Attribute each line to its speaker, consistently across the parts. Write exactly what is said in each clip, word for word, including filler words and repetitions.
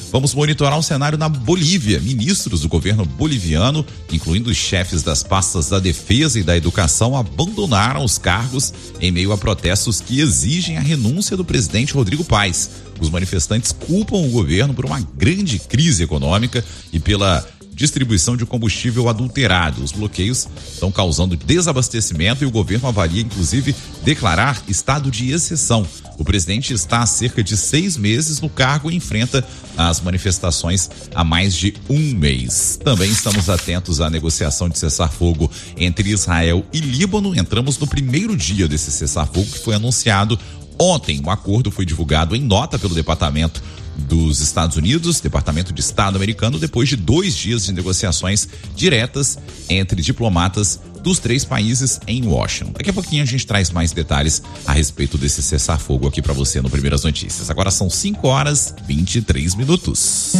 Speaker 1: Vamos monitorar o cenário na Bolívia. Ministros do governo boliviano, incluindo os chefes das pastas da defesa e da educação, abandonaram os cargos em meio a protestos que exigem a renúncia do presidente Rodrigo Paes. Os manifestantes culpam o governo por uma grande crise econômica e pela distribuição de combustível adulterado. Os bloqueios estão causando desabastecimento e o governo avalia, inclusive, declarar estado de exceção. O presidente está há cerca de seis meses no cargo e enfrenta as manifestações há mais de um mês. Também estamos atentos à negociação de cessar-fogo entre Israel e Líbano. Entramos no primeiro dia desse cessar-fogo que foi anunciado ontem. O acordo foi divulgado em nota pelo Departamento dos Estados Unidos, Departamento de Estado americano, depois de dois dias de negociações diretas entre diplomatas dos três países em Washington. Daqui a pouquinho a gente traz mais detalhes a respeito desse cessar-fogo aqui para você no Primeiras Notícias. Agora são cinco horas e vinte e três minutos.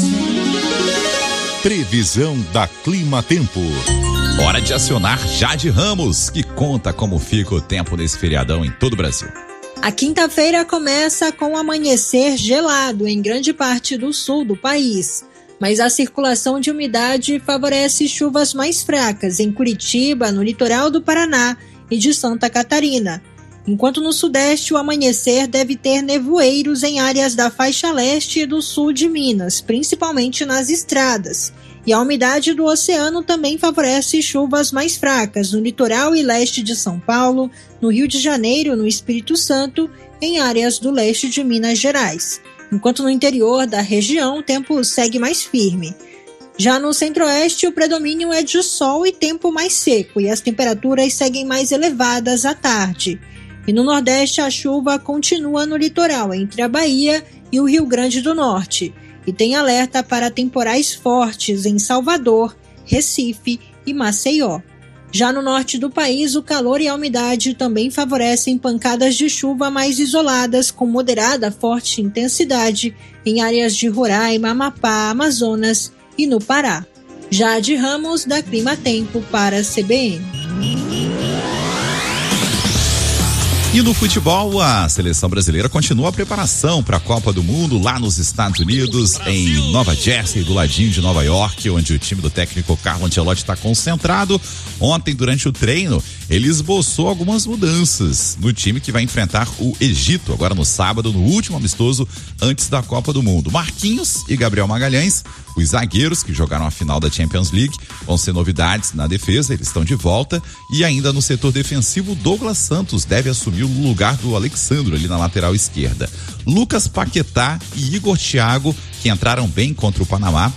Speaker 2: Previsão da Clima Tempo.
Speaker 1: Hora de acionar Jade Ramos, que conta como fica o tempo nesse feriadão em todo o Brasil.
Speaker 3: A quinta-feira começa com um amanhecer gelado em grande parte do sul do país, mas a circulação de umidade favorece chuvas mais fracas em Curitiba, no litoral do Paraná e de Santa Catarina, enquanto no sudeste o amanhecer deve ter nevoeiros em áreas da faixa leste e do sul de Minas, principalmente nas estradas. E a umidade do oceano também favorece chuvas mais fracas no litoral e leste de São Paulo, no Rio de Janeiro, no Espírito Santo, em áreas do leste de Minas Gerais. Enquanto no interior da região o tempo segue mais firme. Já no centro-oeste o predomínio é de sol e tempo mais seco e as temperaturas seguem mais elevadas à tarde. E no nordeste a chuva continua no litoral entre a Bahia e o Rio Grande do Norte. E tem alerta para temporais fortes em Salvador, Recife e Maceió. Já no norte do país, o calor e a umidade também favorecem pancadas de chuva mais isoladas com moderada a forte intensidade em áreas de Roraima, Amapá, Amazonas e no Pará. Jade Ramos, da Clima Tempo, para a C B N.
Speaker 1: E no futebol, a seleção brasileira continua a preparação para a Copa do Mundo lá nos Estados Unidos, Brasil, em Nova Jersey, do ladinho de Nova York, onde o time do técnico Carlo Ancelotti está concentrado. Ontem, durante o treino, ele esboçou algumas mudanças no time que vai enfrentar o Egito, agora no sábado, no último amistoso antes da Copa do Mundo. Marquinhos e Gabriel Magalhães, os zagueiros que jogaram a final da Champions League, vão ser novidades na defesa, eles estão de volta. E ainda no setor defensivo, Douglas Santos deve assumir o lugar do Alexandro ali na lateral esquerda. Lucas Paquetá e Igor Thiago, que entraram bem contra o Panamá,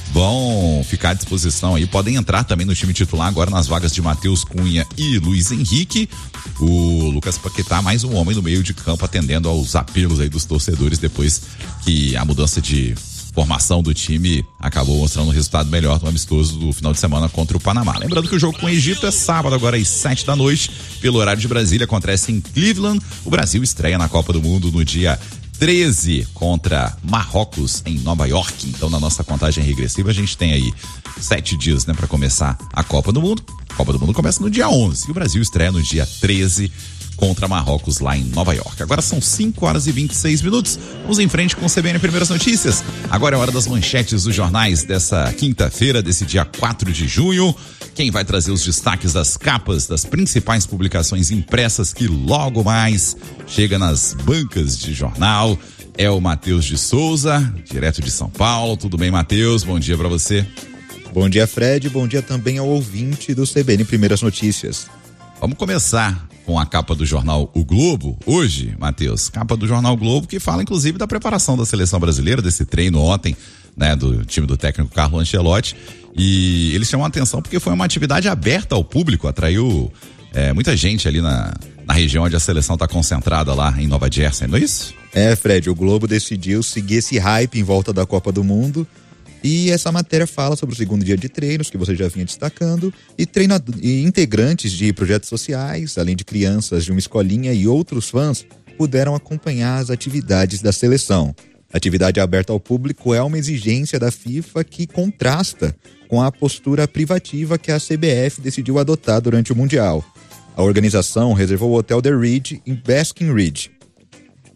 Speaker 1: vão ficar à disposição aí, podem entrar também no time titular agora nas vagas de Matheus Cunha e Luiz Henrique. O Lucas Paquetá, mais um homem no meio de campo, atendendo aos apelos aí dos torcedores depois que a mudança de formação do time acabou mostrando um resultado melhor no amistoso do final de semana contra o Panamá. Lembrando que o jogo com o Egito é sábado, agora às sete da noite, pelo horário de Brasília, acontece em Cleveland. O Brasil estreia na Copa do Mundo no dia treze contra Marrocos em Nova York. Então, na nossa contagem regressiva, a gente tem aí sete dias, né, para começar a Copa do Mundo. A Copa do Mundo começa no dia onze e o Brasil estreia no dia treze contra Marrocos lá em Nova York. Agora são cinco horas e vinte e seis minutos. Vamos em frente com o C B N Primeiras Notícias. Agora é hora das manchetes dos jornais dessa quinta-feira, desse dia quatro de junho. Quem vai trazer os destaques das capas das principais publicações impressas que logo mais chega nas bancas de jornal é o Matheus de Souza, direto de São Paulo. Tudo bem, Matheus? Bom dia para você.
Speaker 4: Bom dia, Fred. Bom dia também ao ouvinte do C B N Primeiras Notícias.
Speaker 1: Vamos começar com a capa do jornal O Globo, hoje, Matheus, capa do jornal O Globo, que fala inclusive da preparação da seleção brasileira, desse treino ontem, né, do time do técnico Carlo Ancelotti, e eles chamam a atenção porque foi uma atividade aberta ao público, atraiu é, muita gente ali na, na região onde a seleção está concentrada lá em Nova Jersey, não é isso?
Speaker 4: É, Fred, o Globo decidiu seguir esse hype em volta da Copa do Mundo. E essa matéria fala sobre o segundo dia de treinos, que você já vinha destacando, e, treinado, e integrantes de projetos sociais, além de crianças de uma escolinha e outros fãs, puderam acompanhar as atividades da seleção. A atividade aberta ao público é uma exigência da FIFA que contrasta com a postura privativa que a C B F decidiu adotar durante o Mundial. A organização reservou o hotel The Ridge em Basking Ridge.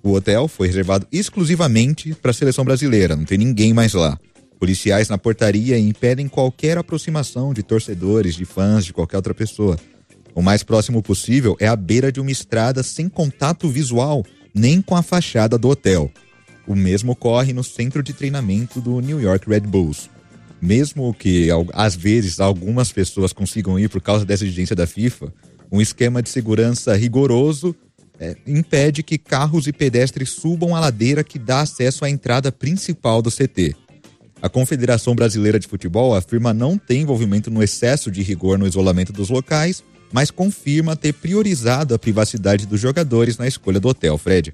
Speaker 4: O hotel foi reservado exclusivamente para a seleção brasileira, não tem ninguém mais lá. Policiais na portaria impedem qualquer aproximação de torcedores, de fãs, de qualquer outra pessoa. O mais próximo possível é a beira de uma estrada sem contato visual, nem com a fachada do hotel. O mesmo ocorre no centro de treinamento do New York Red Bulls. Mesmo que, às vezes, algumas pessoas consigam ir por causa dessa exigência da FIFA, um esquema de segurança rigoroso é, impede que carros e pedestres subam a ladeira que dá acesso à entrada principal do C T. A Confederação Brasileira de Futebol afirma não ter envolvimento no excesso de rigor no isolamento dos locais, mas confirma ter priorizado a privacidade dos jogadores na escolha do hotel, Fred.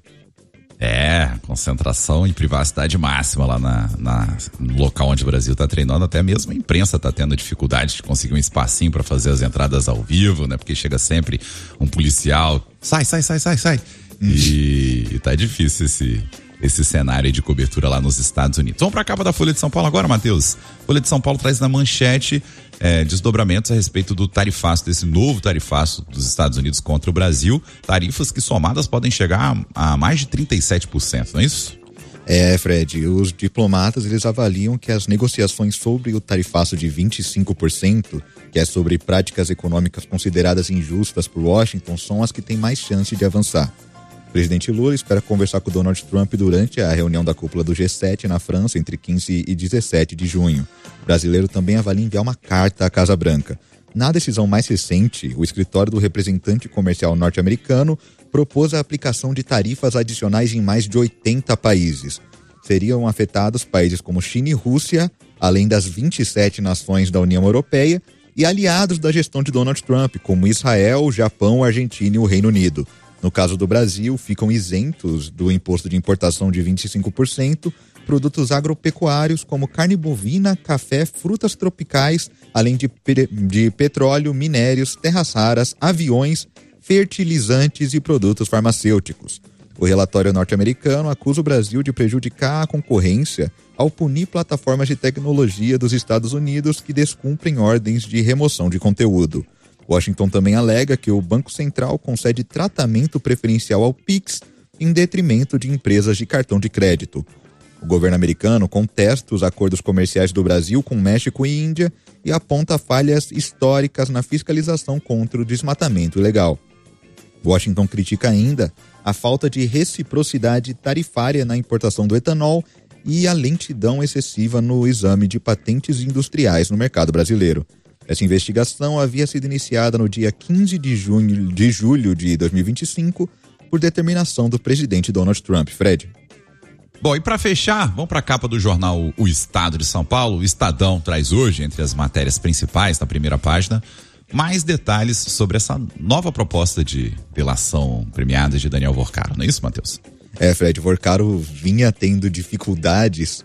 Speaker 1: É, concentração e privacidade máxima lá na, na, no local onde o Brasil está treinando. Até mesmo a imprensa está tendo dificuldade de conseguir um espacinho para fazer as entradas ao vivo, né? Porque chega sempre um policial, sai, sai, sai, sai, sai. Hum. E, e tá difícil esse, esse cenário aí de cobertura lá nos Estados Unidos. Vamos para a capa da Folha de São Paulo agora, Matheus. Folha de São Paulo traz na manchete É, desdobramentos a respeito do tarifaço, desse novo tarifaço dos Estados Unidos contra o Brasil, tarifas que somadas podem chegar a, a mais de trinta e sete por cento, não é isso?
Speaker 4: É, Fred, os diplomatas eles avaliam que as negociações sobre o tarifaço de vinte e cinco por cento, que é sobre práticas econômicas consideradas injustas por Washington, são as que têm mais chance de avançar. O presidente Lula espera conversar com Donald Trump durante a reunião da cúpula do G sete na França entre quinze e dezessete de junho. O brasileiro também avalia enviar uma carta à Casa Branca. Na decisão mais recente, o escritório do representante comercial norte-americano propôs a aplicação de tarifas adicionais em mais de oitenta países. Seriam afetados países como China e Rússia, além das vinte e sete nações da União Europeia e aliados da gestão de Donald Trump, como Israel, Japão, Argentina e o Reino Unido. No caso do Brasil, ficam isentos do imposto de importação de vinte e cinco por cento produtos agropecuários como carne bovina, café, frutas tropicais, além de, pe- de petróleo, minérios, terras raras, aviões, fertilizantes e produtos farmacêuticos. O relatório norte-americano acusa o Brasil de prejudicar a concorrência ao punir plataformas de tecnologia dos Estados Unidos que descumprem ordens de remoção de conteúdo. Washington também alega que o Banco Central concede tratamento preferencial ao Pix em detrimento de empresas de cartão de crédito. O governo americano contesta os acordos comerciais do Brasil com México e Índia e aponta falhas históricas na fiscalização contra o desmatamento ilegal. Washington critica ainda a falta de reciprocidade tarifária na importação do etanol e a lentidão excessiva no exame de patentes industriais no mercado brasileiro. Essa investigação havia sido iniciada no dia quinze de junho, de julho de dois mil e vinte e cinco por determinação do presidente Donald Trump. Fred.
Speaker 1: Bom, e para fechar, vamos para a capa do jornal O Estado de São Paulo. O Estadão traz hoje, entre as matérias principais, na primeira página, mais detalhes sobre essa nova proposta de delação premiada de Daniel Vorcaro. Não é isso, Matheus?
Speaker 4: É, Fred, Vorcaro vinha tendo dificuldades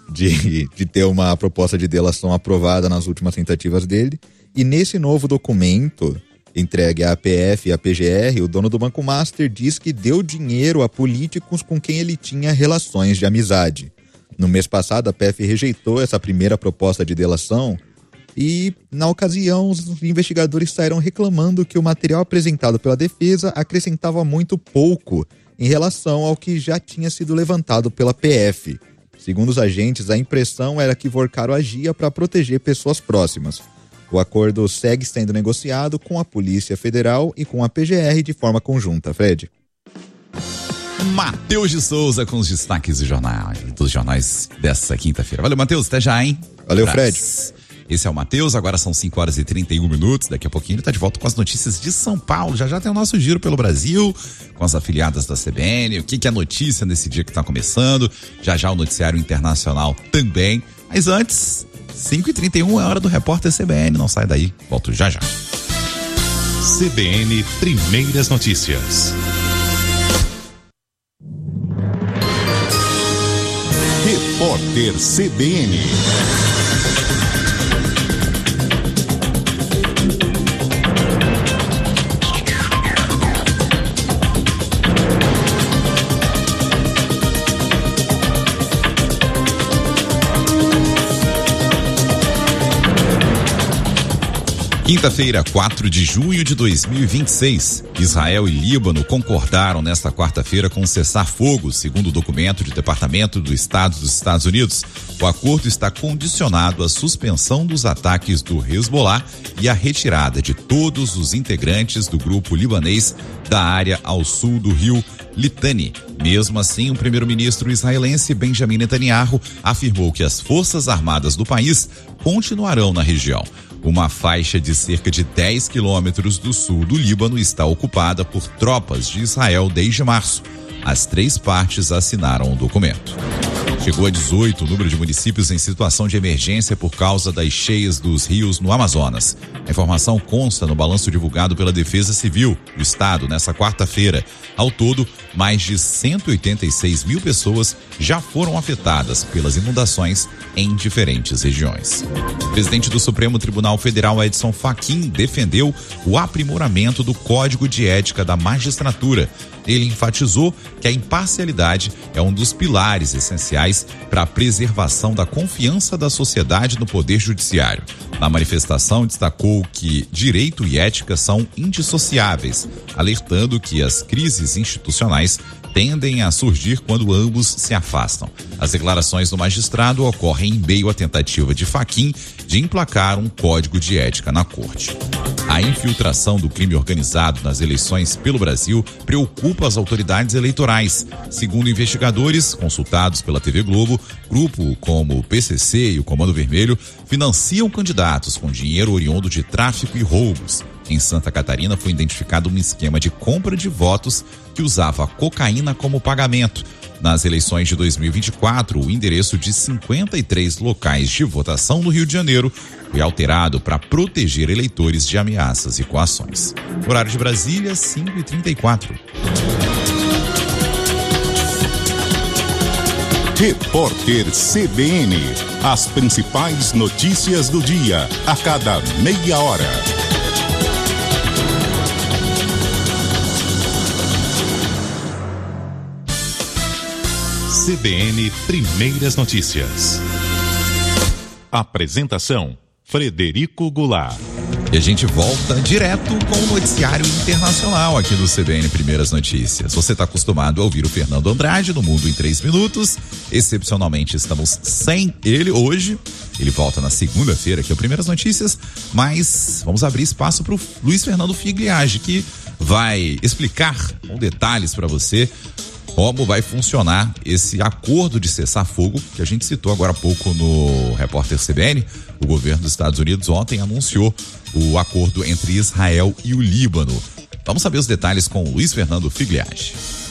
Speaker 4: De, de ter uma proposta de delação aprovada nas últimas tentativas dele. E nesse novo documento, entregue à A P F e à P G R, o dono do Banco Master diz que deu dinheiro a políticos com quem ele tinha relações de amizade. No mês passado, a P F rejeitou essa primeira proposta de delação e, na ocasião, os investigadores saíram reclamando que o material apresentado pela defesa acrescentava muito pouco em relação ao que já tinha sido levantado pela P F. Segundo os agentes, a impressão era que Vorcaro agia para proteger pessoas próximas. O acordo segue sendo negociado com a Polícia Federal e com a P G R de forma conjunta. Fred.
Speaker 1: Matheus de Souza com os destaques do jornal, dos jornais dessa quinta-feira. Valeu, Matheus. Até já, hein?
Speaker 4: Valeu, Fred.
Speaker 1: Esse é o Matheus, agora são cinco horas e trinta e um minutos, daqui a pouquinho ele tá de volta com as notícias de São Paulo, já já tem o nosso giro pelo Brasil, com as afiliadas da C B N, o que que é notícia nesse dia que tá começando, já já o noticiário internacional também, mas antes, cinco e trinta e um é hora do repórter C B N, não sai daí, volto já já.
Speaker 2: C B N Primeiras Notícias. Repórter C B N.
Speaker 1: Quinta-feira, quatro de junho de dois mil e vinte e seis, Israel e Líbano concordaram nesta quarta-feira com um cessar-fogo, segundo o documento do Departamento do Estado dos Estados Unidos. O acordo está condicionado à suspensão dos ataques do Hezbollah e à retirada de todos os integrantes do grupo libanês da área ao sul do rio Litani. Mesmo assim, o primeiro-ministro israelense Benjamin Netanyahu afirmou que as forças armadas do país continuarão na região. Uma faixa de cerca de dez quilômetros do sul do Líbano está ocupada por tropas de Israel desde março. As três partes assinaram o documento. Chegou a dezoito o número de municípios em situação de emergência por causa das cheias dos rios no Amazonas. A informação consta no balanço divulgado pela Defesa Civil do Estado nesta quarta-feira. Ao todo, mais de cento e oitenta e seis mil pessoas já foram afetadas pelas inundações em diferentes regiões. O presidente do Supremo Tribunal Federal, Edson Fachin, defendeu o aprimoramento do Código de Ética da Magistratura. Ele enfatizou que a imparcialidade é um dos pilares essenciais para a preservação da confiança da sociedade no Poder Judiciário. Na manifestação, destacou que direito e ética são indissociáveis, alertando que as crises institucionais tendem a surgir quando ambos se afastam. As declarações do magistrado ocorrem em meio à tentativa de Fachin de emplacar um código de ética na corte. A infiltração do crime organizado nas eleições pelo Brasil preocupa as autoridades eleitorais. Segundo investigadores consultados pela T V Globo, grupo como o P C C e o Comando Vermelho financiam candidatos com dinheiro oriundo de tráfico e roubos. Em Santa Catarina foi identificado um esquema de compra de votos que usava cocaína como pagamento. Nas eleições de dois mil e vinte e quatro, o endereço de cinquenta e três locais de votação no Rio de Janeiro foi alterado para proteger eleitores de ameaças e coações. Horário de Brasília, cinco e trinta e quatro.
Speaker 2: Repórter C B N. As principais notícias do dia, a cada meia hora. C B N Primeiras Notícias. Apresentação: Frederico Goulart.
Speaker 1: E a gente volta direto com o noticiário internacional aqui do C B N Primeiras Notícias. Você está acostumado a ouvir o Fernando Andrade no Mundo em três minutos. Excepcionalmente estamos sem ele hoje. Ele volta na segunda-feira aqui ao Primeiras Notícias, mas vamos abrir espaço para o Luiz Fernando Figliage, que vai explicar com detalhes para você como vai funcionar esse acordo de cessar-fogo que a gente citou agora há pouco no Repórter C B N. O governo dos Estados Unidos ontem anunciou o acordo entre Israel e o Líbano. Vamos saber os detalhes com o Luiz Fernando Figliage.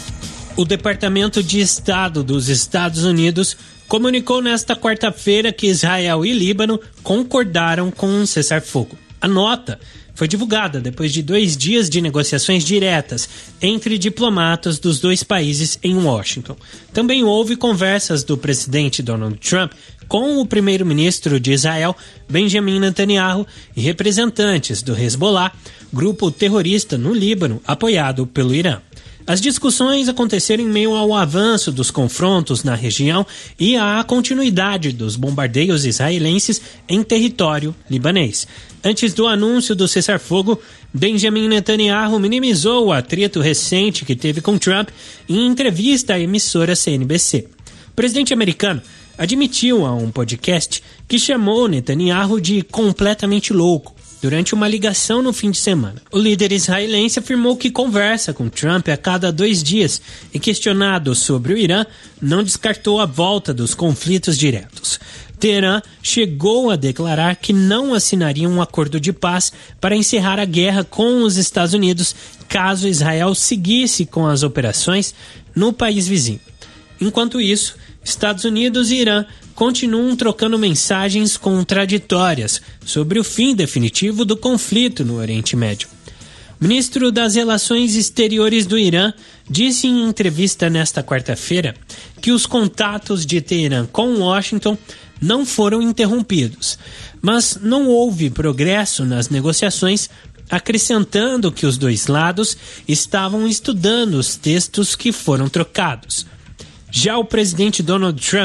Speaker 5: O Departamento de Estado dos Estados Unidos comunicou nesta quarta-feira que Israel e Líbano concordaram com um cessar-fogo. A nota foi divulgada depois de dois dias de negociações diretas entre diplomatas dos dois países em Washington. Também houve conversas do presidente Donald Trump com o primeiro-ministro de Israel, Benjamin Netanyahu, e representantes do Hezbollah, grupo terrorista no Líbano, apoiado pelo Irã. As discussões aconteceram em meio ao avanço dos confrontos na região e à continuidade dos bombardeios israelenses em território libanês. Antes do anúncio do cessar-fogo, Benjamin Netanyahu minimizou o atrito recente que teve com Trump em entrevista à emissora C N B C. O presidente americano admitiu a um podcast que chamou Netanyahu de completamente louco durante uma ligação no fim de semana. O líder israelense afirmou que conversa com Trump a cada dois dias e, questionado sobre o Irã, não descartou a volta dos conflitos diretos. Teherã chegou a declarar que não assinaria um acordo de paz para encerrar a guerra com os Estados Unidos caso Israel seguisse com as operações no país vizinho. Enquanto isso, Estados Unidos e Irã continuam trocando mensagens contraditórias sobre o fim definitivo do conflito no Oriente Médio. O ministro das Relações Exteriores do Irã disse em entrevista nesta quarta-feira que os contatos de Teherã com Washington não foram interrompidos, mas não houve progresso nas negociações, acrescentando que os dois lados estavam estudando os textos que foram trocados. Já o presidente Donald Trump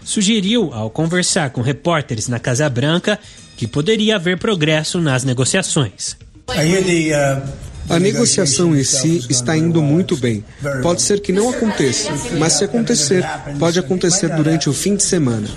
Speaker 5: sugeriu, ao conversar com repórteres na Casa Branca, que poderia haver progresso nas negociações.
Speaker 6: A negociação em si está indo muito bem. Pode ser que não aconteça, mas se acontecer, pode acontecer durante o fim de semana.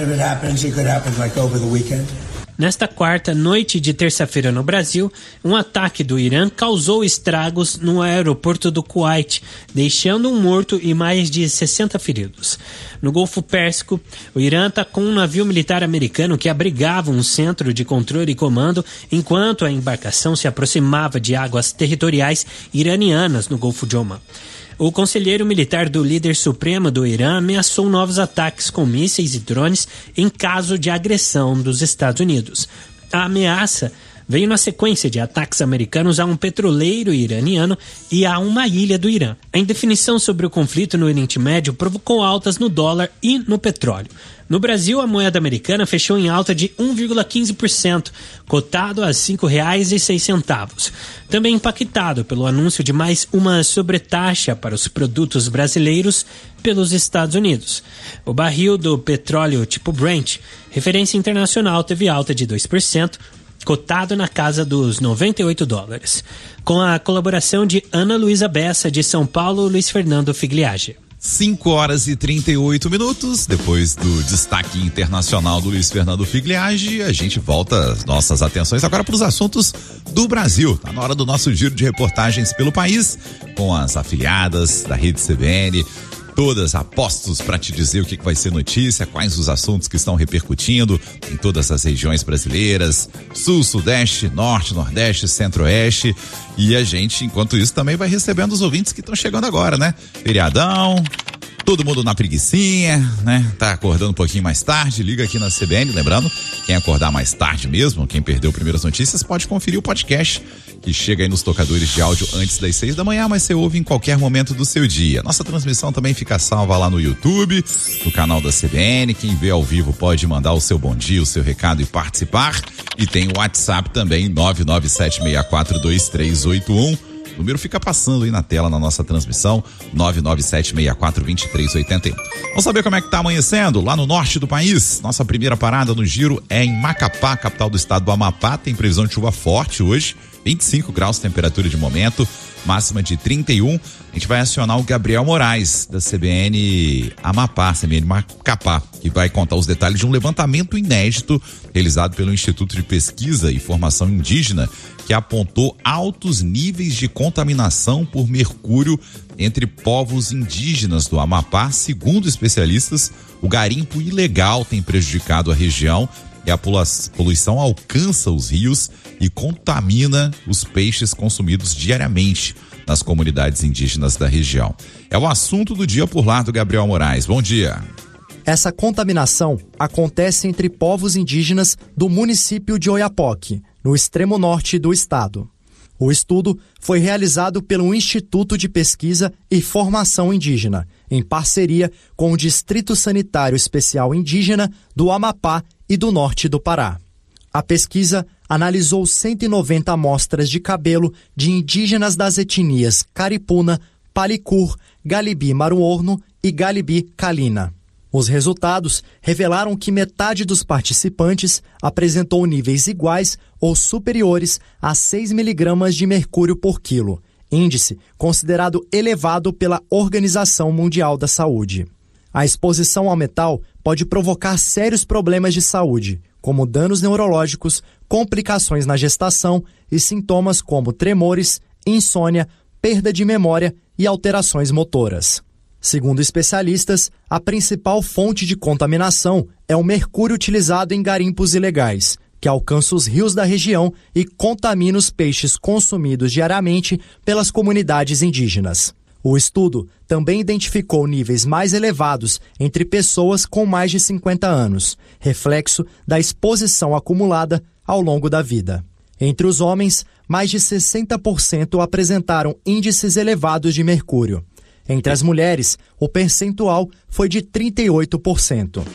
Speaker 5: Nesta quarta, noite de terça-feira no Brasil, um ataque do Irã causou estragos no aeroporto do Kuwait, deixando um morto e mais de sessenta feridos. No Golfo Pérsico, o Irã atacou um navio militar americano que abrigava um centro de controle e comando enquanto a embarcação se aproximava de águas territoriais iranianas no Golfo de Omã. O conselheiro militar do líder supremo do Irã ameaçou novos ataques com mísseis e drones em caso de agressão dos Estados Unidos. A ameaça veio na sequência de ataques americanos a um petroleiro iraniano e a uma ilha do Irã. A indefinição sobre o conflito no Oriente Médio provocou altas no dólar e no petróleo. No Brasil, a moeda americana fechou em alta de um vírgula quinze por cento, cotado a cinco reais e seis centavos. Também impactado pelo anúncio de mais uma sobretaxa para os produtos brasileiros pelos Estados Unidos. O barril do petróleo tipo Brent, referência internacional, teve alta de dois por cento, cotado na casa dos noventa e oito dólares. Com a colaboração de Ana Luísa Bessa, de São Paulo, Luiz Fernando Figliage.
Speaker 1: cinco horas e trinta e oito minutos, depois do destaque internacional do Luiz Fernando Figliage, a gente volta as nossas atenções agora para os assuntos do Brasil. Tá na hora do nosso giro de reportagens pelo país, com as afiliadas da Rede C B N, todas a postos para te dizer o que, que vai ser notícia, quais os assuntos que estão repercutindo em todas as regiões brasileiras, sul, sudeste, norte, nordeste, centro-oeste, e a gente, enquanto isso, também vai recebendo os ouvintes que estão chegando agora, né? Feriadão, todo mundo na preguicinha, né? Tá acordando um pouquinho mais tarde, liga aqui na C B N, lembrando, quem acordar mais tarde mesmo, quem perdeu primeiras notícias, pode conferir o podcast que chega aí nos tocadores de áudio antes das seis da manhã, mas você ouve em qualquer momento do seu dia. Nossa transmissão também fica salva lá no YouTube, no canal da C B N. Quem vê ao vivo pode mandar o seu bom dia, o seu recado e participar. E tem o WhatsApp também, nove nove sete seis quatro dois três oito um. O número fica passando aí na tela na nossa transmissão, nove nove sete seis quatro dois três oito um. Vamos saber como é que tá amanhecendo lá no norte do país. Nossa primeira parada no giro é em Macapá, capital do estado do Amapá. Tem previsão de chuva forte hoje, vinte e cinco graus temperatura de momento, máxima de trinta e um. A gente vai acionar o Gabriel Moraes, da C B N Amapá, C B N Macapá, que vai contar os detalhes de um levantamento inédito realizado pelo Instituto de Pesquisa e Formação Indígena, que apontou altos níveis de contaminação por mercúrio entre povos indígenas do Amapá. Segundo especialistas, o garimpo ilegal tem prejudicado a região e a poluição alcança os rios e contamina os peixes consumidos diariamente nas comunidades indígenas da região. É o assunto do dia por lá do Gabriel Moraes. Bom dia.
Speaker 7: Essa contaminação acontece entre povos indígenas do município de Oiapoque, no extremo norte do estado. O estudo foi realizado pelo Instituto de Pesquisa e Formação Indígena, em parceria com o Distrito Sanitário Especial Indígena do Amapá e do norte do Pará. A pesquisa analisou cento e noventa amostras de cabelo de indígenas das etnias Caripuna, Palicur, Galibi-Maruorno e Galibi-Calina. Os resultados revelaram que metade dos participantes apresentou níveis iguais ou superiores a seis miligramas de mercúrio por quilo, índice considerado elevado pela Organização Mundial da Saúde. A exposição ao metal pode provocar sérios problemas de saúde, como danos neurológicos, complicações na gestação e sintomas como tremores, insônia, perda de memória e alterações motoras. Segundo especialistas, a principal fonte de contaminação é o mercúrio utilizado em garimpos ilegais, que alcança os rios da região e contamina os peixes consumidos diariamente pelas comunidades indígenas. O estudo também identificou níveis mais elevados entre pessoas com mais de cinquenta anos, reflexo da exposição acumulada ao longo da vida. Entre os homens, mais de sessenta por cento apresentaram índices elevados de mercúrio. Entre as mulheres, o percentual foi de trinta e oito por cento.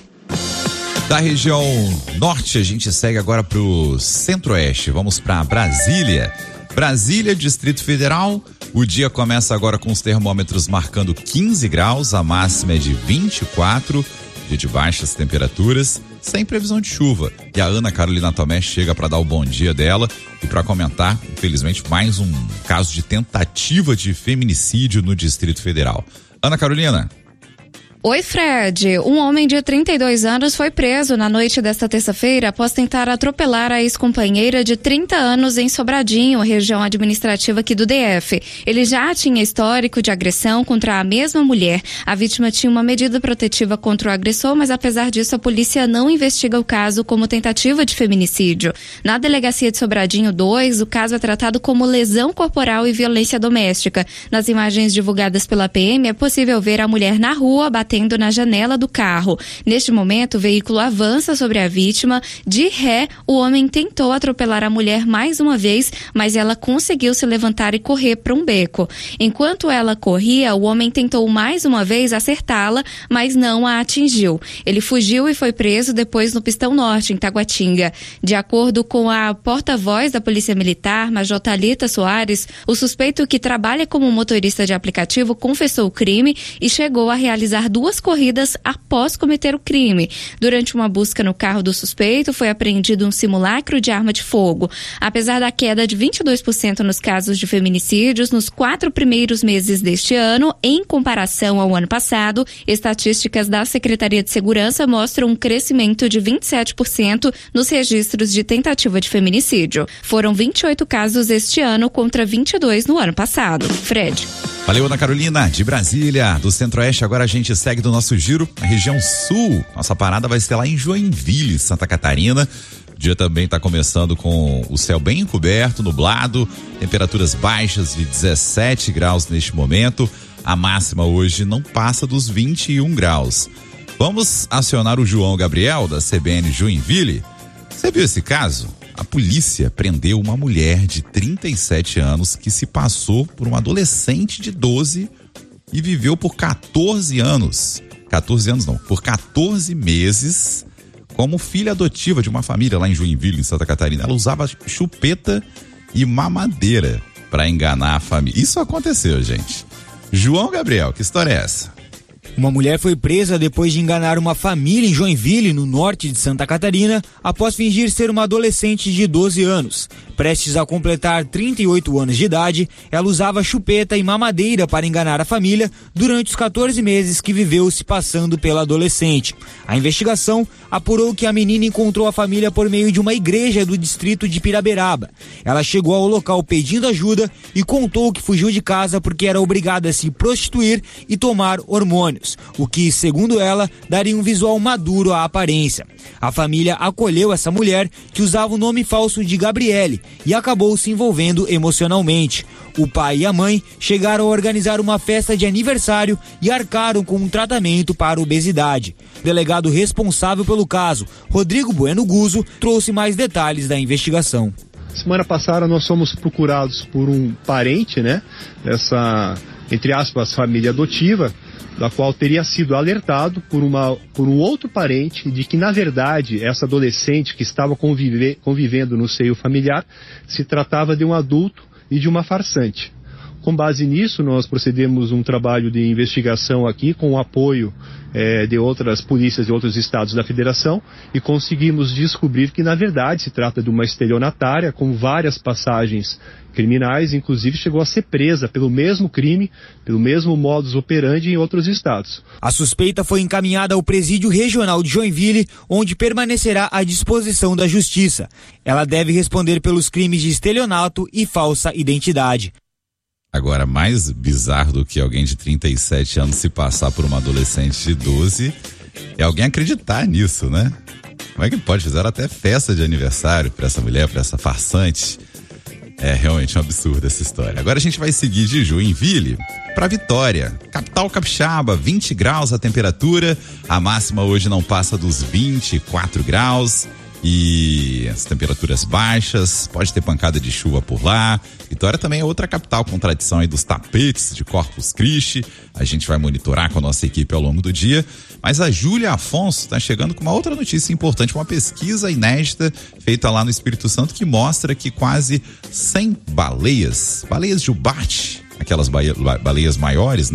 Speaker 1: Da região norte, a gente segue agora para o centro-oeste. Vamos para Brasília. Brasília, Distrito Federal. O dia começa agora com os termômetros marcando quinze graus, a máxima é de vinte e quatro. dia de baixas temperaturas, sem previsão de chuva. E a Ana Carolina Tomé chega para dar o bom dia dela e para comentar, infelizmente, mais um caso de tentativa de feminicídio no Distrito Federal. Ana Carolina.
Speaker 8: Oi, Fred. Um homem de trinta e dois anos foi preso na noite desta terça-feira após tentar atropelar a ex-companheira de trinta anos em Sobradinho, região administrativa aqui do D F. Ele já tinha histórico de agressão contra a mesma mulher. A vítima tinha uma medida protetiva contra o agressor, mas apesar disso a polícia não investiga o caso como tentativa de feminicídio. Na delegacia de Sobradinho dois, o caso é tratado como lesão corporal e violência doméstica. Nas imagens divulgadas pela P M é possível ver a mulher na rua batendo batendo na janela do carro. Neste momento, o veículo avança sobre a vítima. De ré, o homem tentou atropelar a mulher mais uma vez, mas ela conseguiu se levantar e correr para um beco. Enquanto ela corria, o homem tentou mais uma vez acertá-la, mas não a atingiu. Ele fugiu e foi preso depois no Pistão Norte, em Taguatinga. De acordo com a porta-voz da Polícia Militar, Major Thalita Soares, o suspeito, que trabalha como motorista de aplicativo, confessou o crime e chegou a realizar duas duas corridas após cometer o crime. Durante uma busca no carro do suspeito, foi apreendido um simulacro de arma de fogo. Apesar da queda de vinte e dois por cento nos casos de feminicídios nos quatro primeiros meses deste ano, em comparação ao ano passado, estatísticas da Secretaria de Segurança mostram um crescimento de vinte e sete por cento nos registros de tentativa de feminicídio. Foram vinte e oito casos este ano contra vinte e dois no ano passado. Fred.
Speaker 1: Valeu, Ana Carolina, de Brasília, do Centro-Oeste. Agora a gente segue do nosso giro, a região sul. Nossa parada vai ser lá em Joinville, Santa Catarina. O dia também está começando com o céu bem encoberto, nublado, temperaturas baixas de dezessete graus neste momento. A máxima hoje não passa dos vinte e um graus. Vamos acionar o João Gabriel, da C B N Joinville. Você viu esse caso? A polícia prendeu uma mulher de trinta e sete anos que se passou por um adolescente de doze e viveu por quatorze anos. quatorze anos não, por quatorze meses como filha adotiva de uma família lá em Joinville, em Santa Catarina. Ela usava chupeta e mamadeira para enganar a família. Isso aconteceu, gente. João Gabriel, que história é essa?
Speaker 9: Uma mulher foi presa depois de enganar uma família em Joinville, no norte de Santa Catarina, após fingir ser uma adolescente de doze anos. Prestes a completar trinta e oito anos de idade, ela usava chupeta e mamadeira para enganar a família durante os quatorze meses que viveu se passando pela adolescente. A investigação apurou que a menina encontrou a família por meio de uma igreja do distrito de Piraberaba. Ela chegou ao local pedindo ajuda e contou que fugiu de casa porque era obrigada a se prostituir e tomar hormônios, o que, segundo ela, daria um visual maduro à aparência. A família acolheu essa mulher, que usava o nome falso de Gabriele, e acabou se envolvendo emocionalmente. O pai e a mãe chegaram a organizar uma festa de aniversário e arcaram com um tratamento para obesidade. O delegado responsável pelo caso, Rodrigo Bueno Guzzo, trouxe mais detalhes da investigação.
Speaker 10: Semana passada nós fomos procurados por um parente, né, dessa, entre aspas, família adotiva, da qual teria sido alertado por, uma, por um outro parente de que, na verdade, essa adolescente que estava convive, convivendo no seio familiar se tratava de um adulto e de uma farsante. Com base nisso, nós procedemos um trabalho de investigação aqui com o apoio eh, de outras polícias de outros estados da federação e conseguimos descobrir que, na verdade, se trata de uma estelionatária com várias passagens criminais, inclusive chegou a ser presa pelo mesmo crime, pelo mesmo modus operandi em outros estados.
Speaker 9: A suspeita foi encaminhada ao Presídio Regional de Joinville, onde permanecerá à disposição da Justiça. Ela deve responder pelos crimes de estelionato e falsa identidade.
Speaker 1: Agora, mais bizarro do que alguém de trinta e sete anos se passar por uma adolescente de doze é alguém acreditar nisso, né? Como é que pode? Fizeram até festa de aniversário para essa mulher, para essa farsante. É realmente um absurdo essa história. Agora a gente vai seguir de Joinville para Vitória, capital capixaba, vinte graus a temperatura, a máxima hoje não passa dos vinte e quatro graus. E as temperaturas baixas, pode ter pancada de chuva por lá. Vitória também é outra capital com tradição aí dos tapetes de Corpus Christi. A gente vai monitorar com a nossa equipe ao longo do dia. Mas a Júlia Afonso está chegando com uma outra notícia importante, uma pesquisa inédita feita lá no Espírito Santo que mostra que quase cem baleias, baleias jubarte, aquelas baleias maiores, né?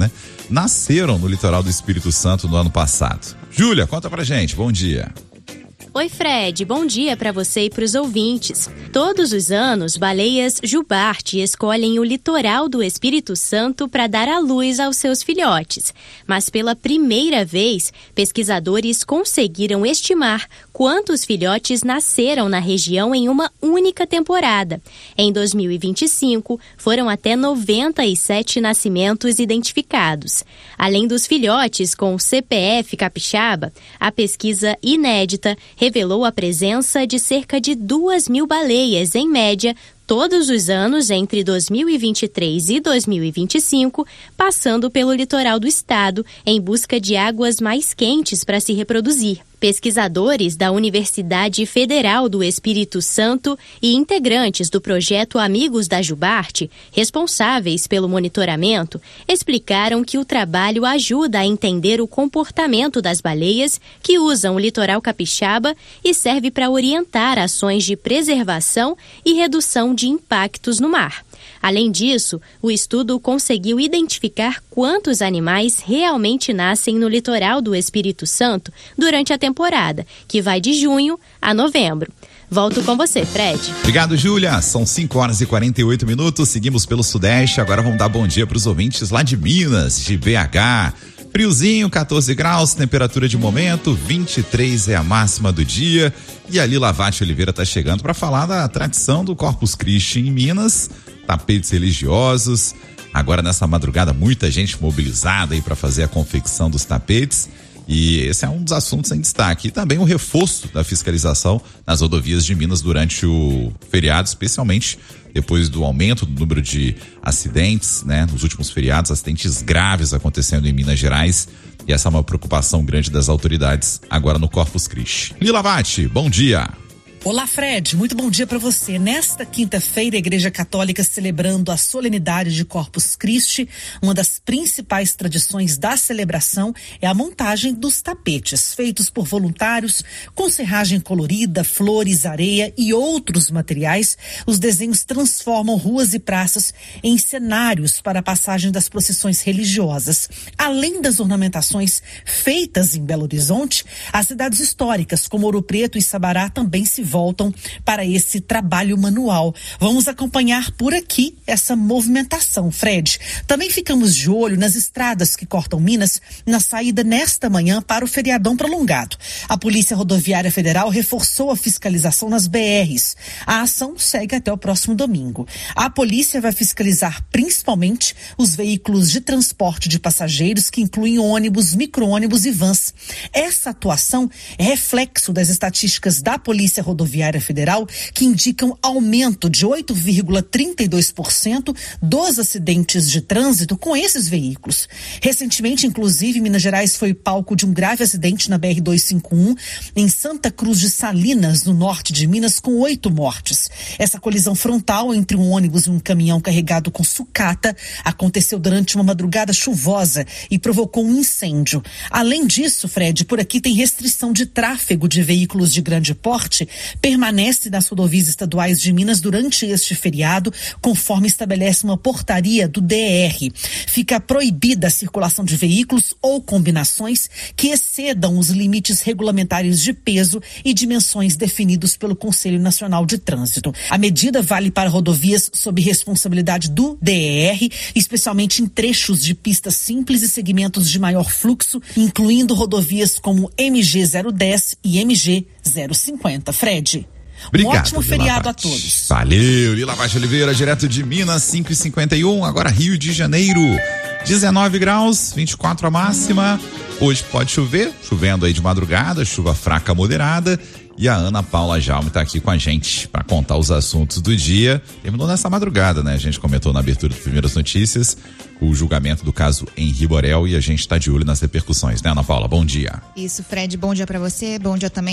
Speaker 1: nasceram no litoral do Espírito Santo no ano passado. Júlia, conta pra gente, bom dia.
Speaker 11: Oi, Fred, bom dia para você e para os ouvintes. Todos os anos, baleias jubarte escolhem o litoral do Espírito Santo para dar à luz aos seus filhotes. Mas pela primeira vez, pesquisadores conseguiram estimar quantos filhotes nasceram na região em uma única temporada. Em dois mil e vinte e cinco, foram até noventa e sete nascimentos identificados. Além dos filhotes com o C P F capixaba, a pesquisa inédita revelou a presença de cerca de duas mil baleias, em média, todos os anos entre dois mil e vinte e três e dois mil e vinte e cinco, passando pelo litoral do estado em busca de águas mais quentes para se reproduzir. Pesquisadores da Universidade Federal do Espírito Santo e integrantes do projeto Amigos da Jubarte, responsáveis pelo monitoramento, explicaram que o trabalho ajuda a entender o comportamento das baleias que usam o litoral capixaba e serve para orientar ações de preservação e redução de impactos no mar. Além disso, o estudo conseguiu identificar quantos animais realmente nascem no litoral do Espírito Santo durante a temporada, que vai de junho a novembro. Volto com você, Fred.
Speaker 1: Obrigado, Júlia. São cinco horas e quarenta e oito minutos. Seguimos pelo Sudeste. Agora vamos dar bom dia para os ouvintes lá de Minas, de B H. Friozinho, catorze graus, temperatura de momento, vinte e três é a máxima do dia. E ali Lavate Oliveira está chegando para falar da tradição do Corpus Christi em Minas, tapetes religiosos. Agora nessa madrugada muita gente mobilizada aí para fazer a confecção dos tapetes. E esse é um dos assuntos em destaque. E também o reforço da fiscalização nas rodovias de Minas durante o feriado, especialmente depois do aumento do número de acidentes, né? Nos últimos feriados, acidentes graves acontecendo em Minas Gerais. E essa é uma preocupação grande das autoridades agora no Corpus Christi. Lila Vatti, bom dia.
Speaker 12: Olá, Fred, muito bom dia para você. Nesta quinta-feira, a Igreja Católica celebrando a solenidade de Corpus Christi. Uma das principais tradições da celebração é a montagem dos tapetes, feitos por voluntários, com serragem colorida, flores, areia e outros materiais. Os desenhos transformam ruas e praças em cenários para a passagem das procissões religiosas. Além das ornamentações feitas em Belo Horizonte, as cidades históricas como Ouro Preto e Sabará também se voltam para esse trabalho manual. Vamos acompanhar por aqui essa movimentação, Fred. Também ficamos de olho nas estradas que cortam Minas na saída nesta manhã para o feriadão prolongado. A Polícia Rodoviária Federal reforçou a fiscalização nas B Rs. A ação segue até o próximo domingo. A polícia vai fiscalizar principalmente os veículos de transporte de passageiros, que incluem ônibus, micro-ônibus e vans. Essa atuação é reflexo das estatísticas da Polícia Rodoviária Rodoviária Federal, que indicam aumento de oito vírgula trinta e dois por cento dos acidentes de trânsito com esses veículos. Recentemente, inclusive, Minas Gerais foi palco de um grave acidente na B R duzentos e cinquenta e um em Santa Cruz de Salinas, no norte de Minas, com oito mortes. Essa colisão frontal entre um ônibus e um caminhão carregado com sucata aconteceu durante uma madrugada chuvosa e provocou um incêndio. Além disso, Fred, por aqui tem restrição de tráfego de veículos de grande porte, permanece nas rodovias estaduais de Minas durante este feriado, conforme estabelece uma portaria do D R. Fica proibida a circulação de veículos ou combinações que excedam os limites regulamentares de peso e dimensões definidos pelo Conselho Nacional de Trânsito. A medida vale para rodovias sob responsabilidade do D R, especialmente em trechos de pistas simples e segmentos de maior fluxo, incluindo rodovias como M G zero dez e M G zero cinquenta. Fred.
Speaker 1: Obrigado,
Speaker 12: um ótimo
Speaker 1: Lila
Speaker 12: feriado
Speaker 1: Vatti.
Speaker 12: a todos.
Speaker 1: Valeu, Lila Vatti Oliveira, direto de Minas, cinco e cinquenta e um, agora Rio de Janeiro, dezenove graus, vinte e quatro a máxima. Hoje pode chover, chovendo aí de madrugada, chuva fraca moderada. E a Ana Paula Jaume está aqui com a gente para contar os assuntos do dia. Terminou nessa madrugada, né? A gente comentou na abertura das primeiras notícias o julgamento do caso Henri Borel e a gente está de olho nas repercussões, né, Ana Paula? Bom dia.
Speaker 13: Isso, Fred, bom dia para você, bom dia também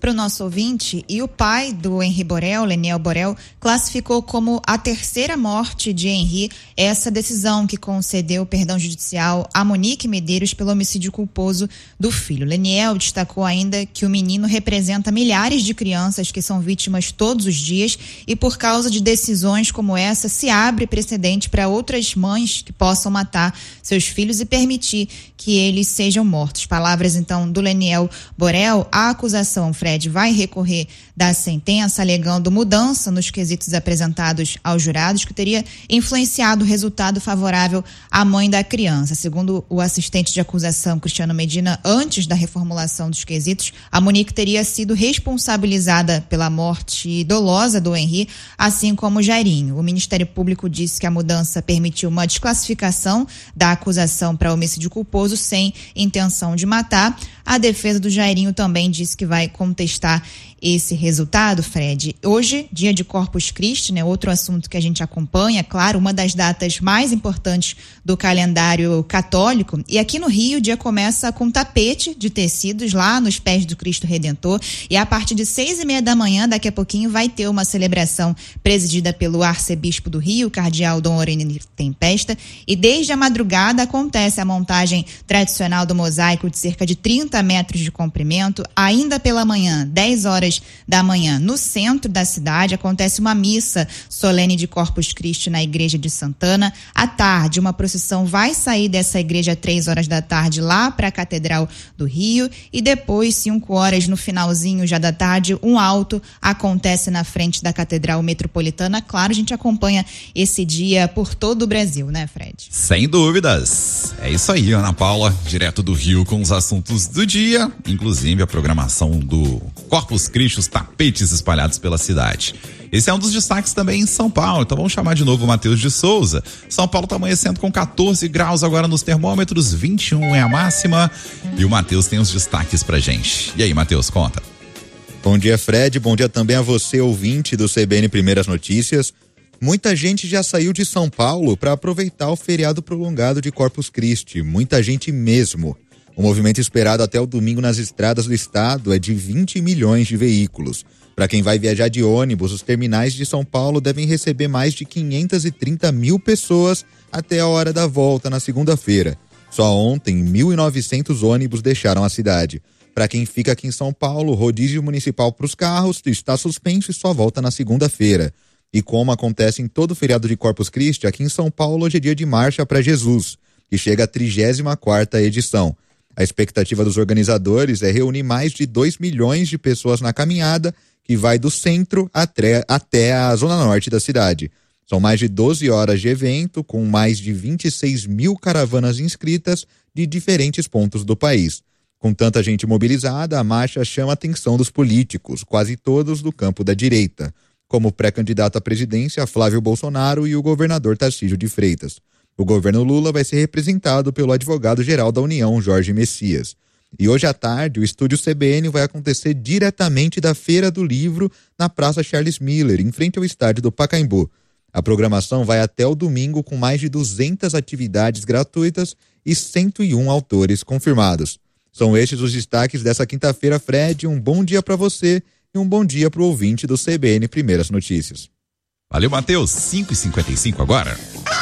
Speaker 13: para o nosso ouvinte, e o pai do Henri Borel, Leniel Borel, classificou como a terceira morte de Henri essa decisão que concedeu perdão judicial a Monique Medeiros pelo homicídio culposo do filho. Leniel destacou ainda que o menino representa milhares de crianças que são vítimas todos os dias e por causa de decisões como essa se abre precedente para outras mães que possam matar seus filhos e permitir que eles sejam mortos. Palavras então do Leniel Borel. A acusação, Fred, vai recorrer da sentença alegando mudança nos quesitos apresentados aos jurados que teria influenciado o resultado favorável à mãe da criança. Segundo o assistente de acusação, Cristiano Medina, antes da reformulação dos quesitos, a Monique teria sido responsabilizada pela morte dolosa do Henri, assim como o Jairinho. O Ministério Público disse que a mudança permitiu uma desclassificação da acusação para homicídio culposo sem intenção de matar. A defesa do Jairinho também disse que vai contestar esse resultado, Fred. Hoje, dia de Corpus Christi, né? Outro assunto que a gente acompanha, claro, uma das datas mais importantes do calendário católico. E aqui no Rio, o dia começa com tapete de tecidos lá nos pés do Cristo Redentor. E a partir de seis e meia da manhã, daqui a pouquinho, vai ter uma celebração presidida pelo arcebispo do Rio, cardeal Dom Orene Tempesta. E desde a madrugada acontece a montagem tradicional do mosaico de cerca de trinta metros de comprimento. Ainda pela manhã, dez horas da manhã, no centro da cidade, acontece uma missa solene de Corpus Christi na igreja de Santana. À tarde, uma procissão vai sair dessa igreja às três horas da tarde lá para a Catedral do Rio e depois, cinco horas no finalzinho já da tarde, um alto acontece na frente da Catedral Metropolitana. Claro, a gente acompanha esse dia por todo o Brasil, né, Fred?
Speaker 1: Sem dúvidas. É isso aí, Ana Paula, direto do Rio com os assuntos do dia, inclusive a programação do Corpus Christi, os tapetes espalhados pela cidade. Esse é um dos destaques também em São Paulo, então vamos chamar de novo o Matheus de Souza. São Paulo está amanhecendo com catorze graus agora nos termômetros, vinte e um é a máxima, e o Matheus tem os destaques pra gente. E aí, Matheus, conta.
Speaker 4: Bom dia, Fred, bom dia também a você, ouvinte do C B N Primeiras Notícias. Muita gente já saiu de São Paulo para aproveitar o feriado prolongado de Corpus Christi, muita gente mesmo. O movimento esperado até o domingo nas estradas do estado é de vinte milhões de veículos. Para quem vai viajar de ônibus, os terminais de São Paulo devem receber mais de quinhentas e trinta mil pessoas até a hora da volta na segunda-feira. Só ontem, mil e novecentos ônibus deixaram a cidade. Para quem fica aqui em São Paulo, o rodízio municipal para os carros está suspenso e só volta na segunda-feira. E como acontece em todo o feriado de Corpus Christi, aqui em São Paulo hoje é dia de Marcha para Jesus, que chega à trigésima quarta edição. A expectativa dos organizadores é reunir mais de dois milhões de pessoas na caminhada, que vai do centro até, até a zona norte da cidade. São mais de doze horas de evento, com mais de vinte e seis mil caravanas inscritas de diferentes pontos do país. Com tanta gente mobilizada, a marcha chama a atenção dos políticos, quase todos do campo da direita, como o pré-candidato à presidência Flávio Bolsonaro e o governador Tarcísio de Freitas. O governo Lula vai ser representado pelo advogado-geral da União, Jorge Messias. E hoje à tarde, o Estúdio C B N vai acontecer diretamente da Feira do Livro na Praça Charles Miller, em frente ao estádio do Pacaembu. A programação vai até o domingo com mais de duzentas atividades gratuitas e cento e um autores confirmados. São estes os destaques dessa quinta-feira, Fred. Um bom dia para você e um bom dia para o ouvinte do C B N Primeiras Notícias.
Speaker 1: Valeu, Matheus. cinco e cinquenta e cinco agora.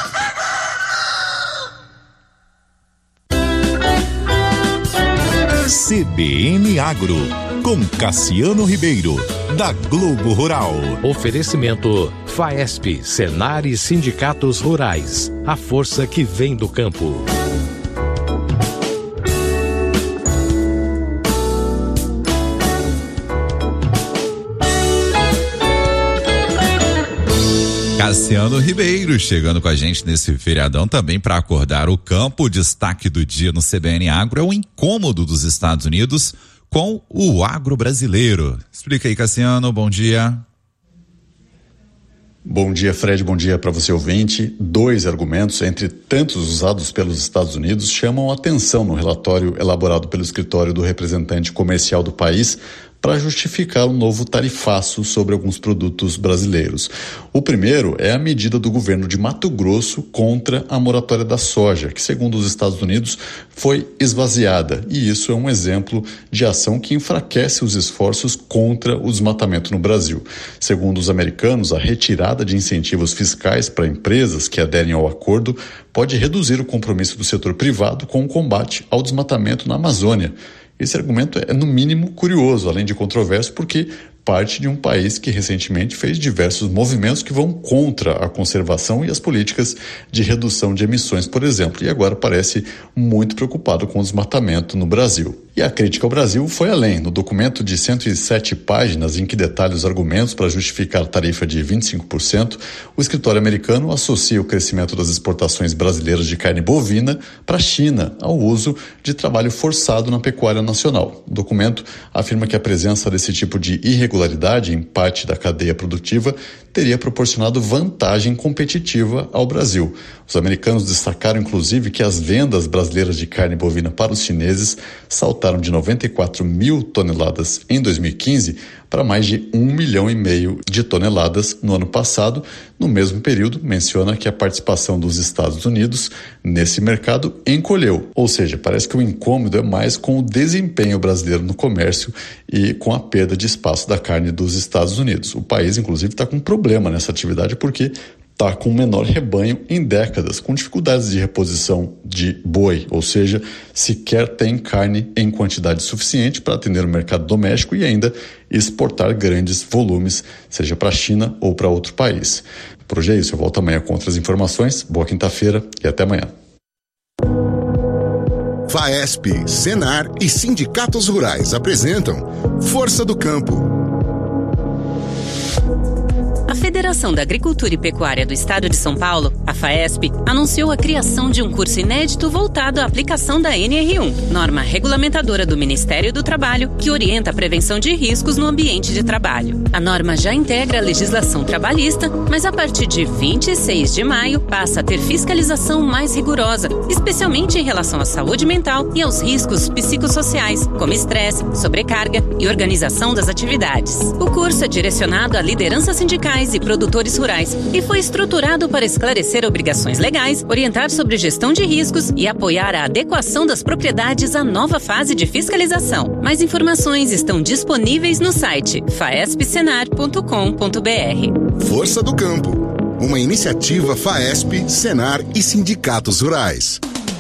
Speaker 2: C B N Agro, com Cassiano Ribeiro, da Globo Rural.
Speaker 14: Oferecimento Faesp, Senar e Sindicatos Rurais. A força que vem do campo.
Speaker 1: Cassiano Ribeiro chegando com a gente nesse feriadão também para acordar o campo. O destaque do dia no C B N Agro é o incômodo dos Estados Unidos com o agro brasileiro. Explica aí, Cassiano, bom dia.
Speaker 15: Bom dia, Fred, bom dia para você ouvinte. Dois argumentos, entre tantos usados pelos Estados Unidos, chamam a atenção no relatório elaborado pelo escritório do representante comercial do país para justificar um novo tarifaço sobre alguns produtos brasileiros. O primeiro é a medida do governo de Mato Grosso contra a moratória da soja, que, segundo os Estados Unidos, foi esvaziada. E isso é um exemplo de ação que enfraquece os esforços contra o desmatamento no Brasil. Segundo os americanos, a retirada de incentivos fiscais para empresas que aderem ao acordo pode reduzir o compromisso do setor privado com o combate ao desmatamento na Amazônia. Esse argumento é, no mínimo, curioso, além de controverso, porque parte de um país que recentemente fez diversos movimentos que vão contra a conservação e as políticas de redução de emissões, por exemplo, e agora parece muito preocupado com o desmatamento no Brasil. E a crítica ao Brasil foi além. No documento de cento e sete páginas, em que detalha os argumentos para justificar a tarifa de vinte e cinco por cento, o escritório americano associa o crescimento das exportações brasileiras de carne bovina para a China ao uso de trabalho forçado na pecuária nacional. O documento afirma que a presença desse tipo de irregularidade em parte da cadeia produtiva teria proporcionado vantagem competitiva ao Brasil. Os americanos destacaram, inclusive, que as vendas brasileiras de carne bovina para os chineses saltaram de noventa e quatro mil toneladas em dois mil e quinze para mais de um milhão e meio de toneladas no ano passado. No mesmo período, menciona que a participação dos Estados Unidos nesse mercado encolheu. Ou seja, parece que o incômodo é mais com o desempenho brasileiro no comércio e com a perda de espaço da carne dos Estados Unidos. O país, inclusive, está com um problema nessa atividade porque está com o menor rebanho em décadas, com dificuldades de reposição de boi, ou seja, sequer tem carne em quantidade suficiente para atender o mercado doméstico e ainda exportar grandes volumes, seja para a China ou para outro país. Por hoje é isso, eu volto amanhã com outras informações. Boa quinta-feira e até amanhã.
Speaker 16: Faesp, Senar e sindicatos rurais apresentam Força do Campo.
Speaker 17: A Federação da Agricultura e Pecuária do Estado de São Paulo, a Faesp, anunciou a criação de um curso inédito voltado à aplicação da N R um, norma regulamentadora do Ministério do Trabalho, que orienta a prevenção de riscos no ambiente de trabalho. A norma já integra a legislação trabalhista, mas a partir de vinte e seis de maio passa a ter fiscalização mais rigorosa, especialmente em relação à saúde mental e aos riscos psicossociais, como estresse, sobrecarga e organização das atividades. O curso é direcionado a lideranças sindicais e produtores rurais e foi estruturado para esclarecer obrigações legais, orientar sobre gestão de riscos e apoiar a adequação das propriedades à nova fase de fiscalização. Mais informações estão disponíveis no site faesp senar ponto com ponto b r.
Speaker 16: Força do Campo, uma iniciativa Faesp, Senar e sindicatos rurais.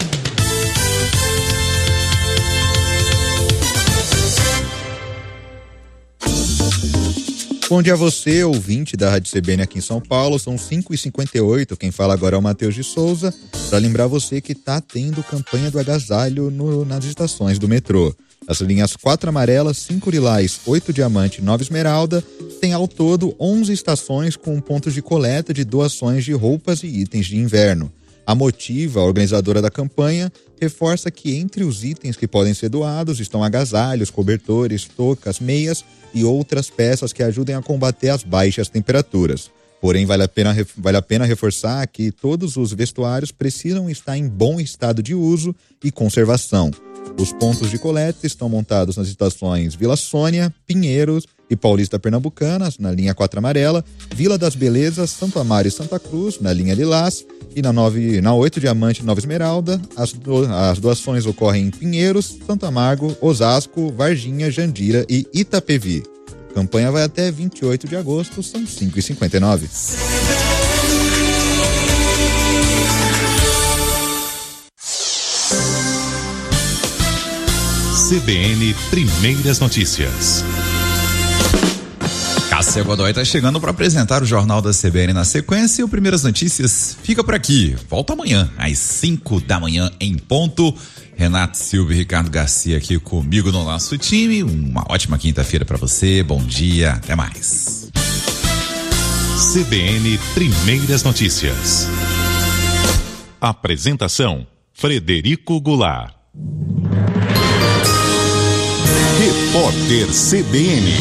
Speaker 4: Bom dia a você, ouvinte da Rádio C B N aqui em São Paulo, são cinco e cinquenta e oito, quem fala agora é o Matheus de Souza, para lembrar você que tá tendo campanha do agasalho no, nas estações do metrô. As linhas quatro amarelas, cinco lilás, oito diamante e nove esmeralda, tem ao todo onze estações com pontos de coleta de doações de roupas e itens de inverno. A Motiva, a organizadora da campanha, reforça que entre os itens que podem ser doados estão agasalhos, cobertores, toucas, meias e outras peças que ajudem a combater as baixas temperaturas. Porém, vale a pena, vale a pena reforçar que todos os vestuários precisam estar em bom estado de uso e conservação. Os pontos de coleta estão montados nas estações Vila Sônia, Pinheiros e Paulista Pernambucanas, na linha quatro amarela, Vila das Belezas, Santo Amaro e Santa Cruz, na linha Lilás, e na, nove, na oito Diamante e nove Esmeralda. As, do, as doações ocorrem em Pinheiros, Santo Amaro, Osasco, Varginha, Jandira e Itapevi. A campanha vai até vinte e oito de agosto, são cinco e cinquenta e nove.
Speaker 2: C B N Primeiras Notícias.
Speaker 1: Cássia Godoy está chegando para apresentar o Jornal da C B N na sequência e o Primeiras Notícias fica por aqui. Volta amanhã, às cinco da manhã em ponto. Renato Silva e Ricardo Garcia aqui comigo no nosso time. Uma ótima quinta-feira para você. Bom dia, até mais.
Speaker 2: C B N Primeiras Notícias. Apresentação: Frederico Goulart. Repórter C B N.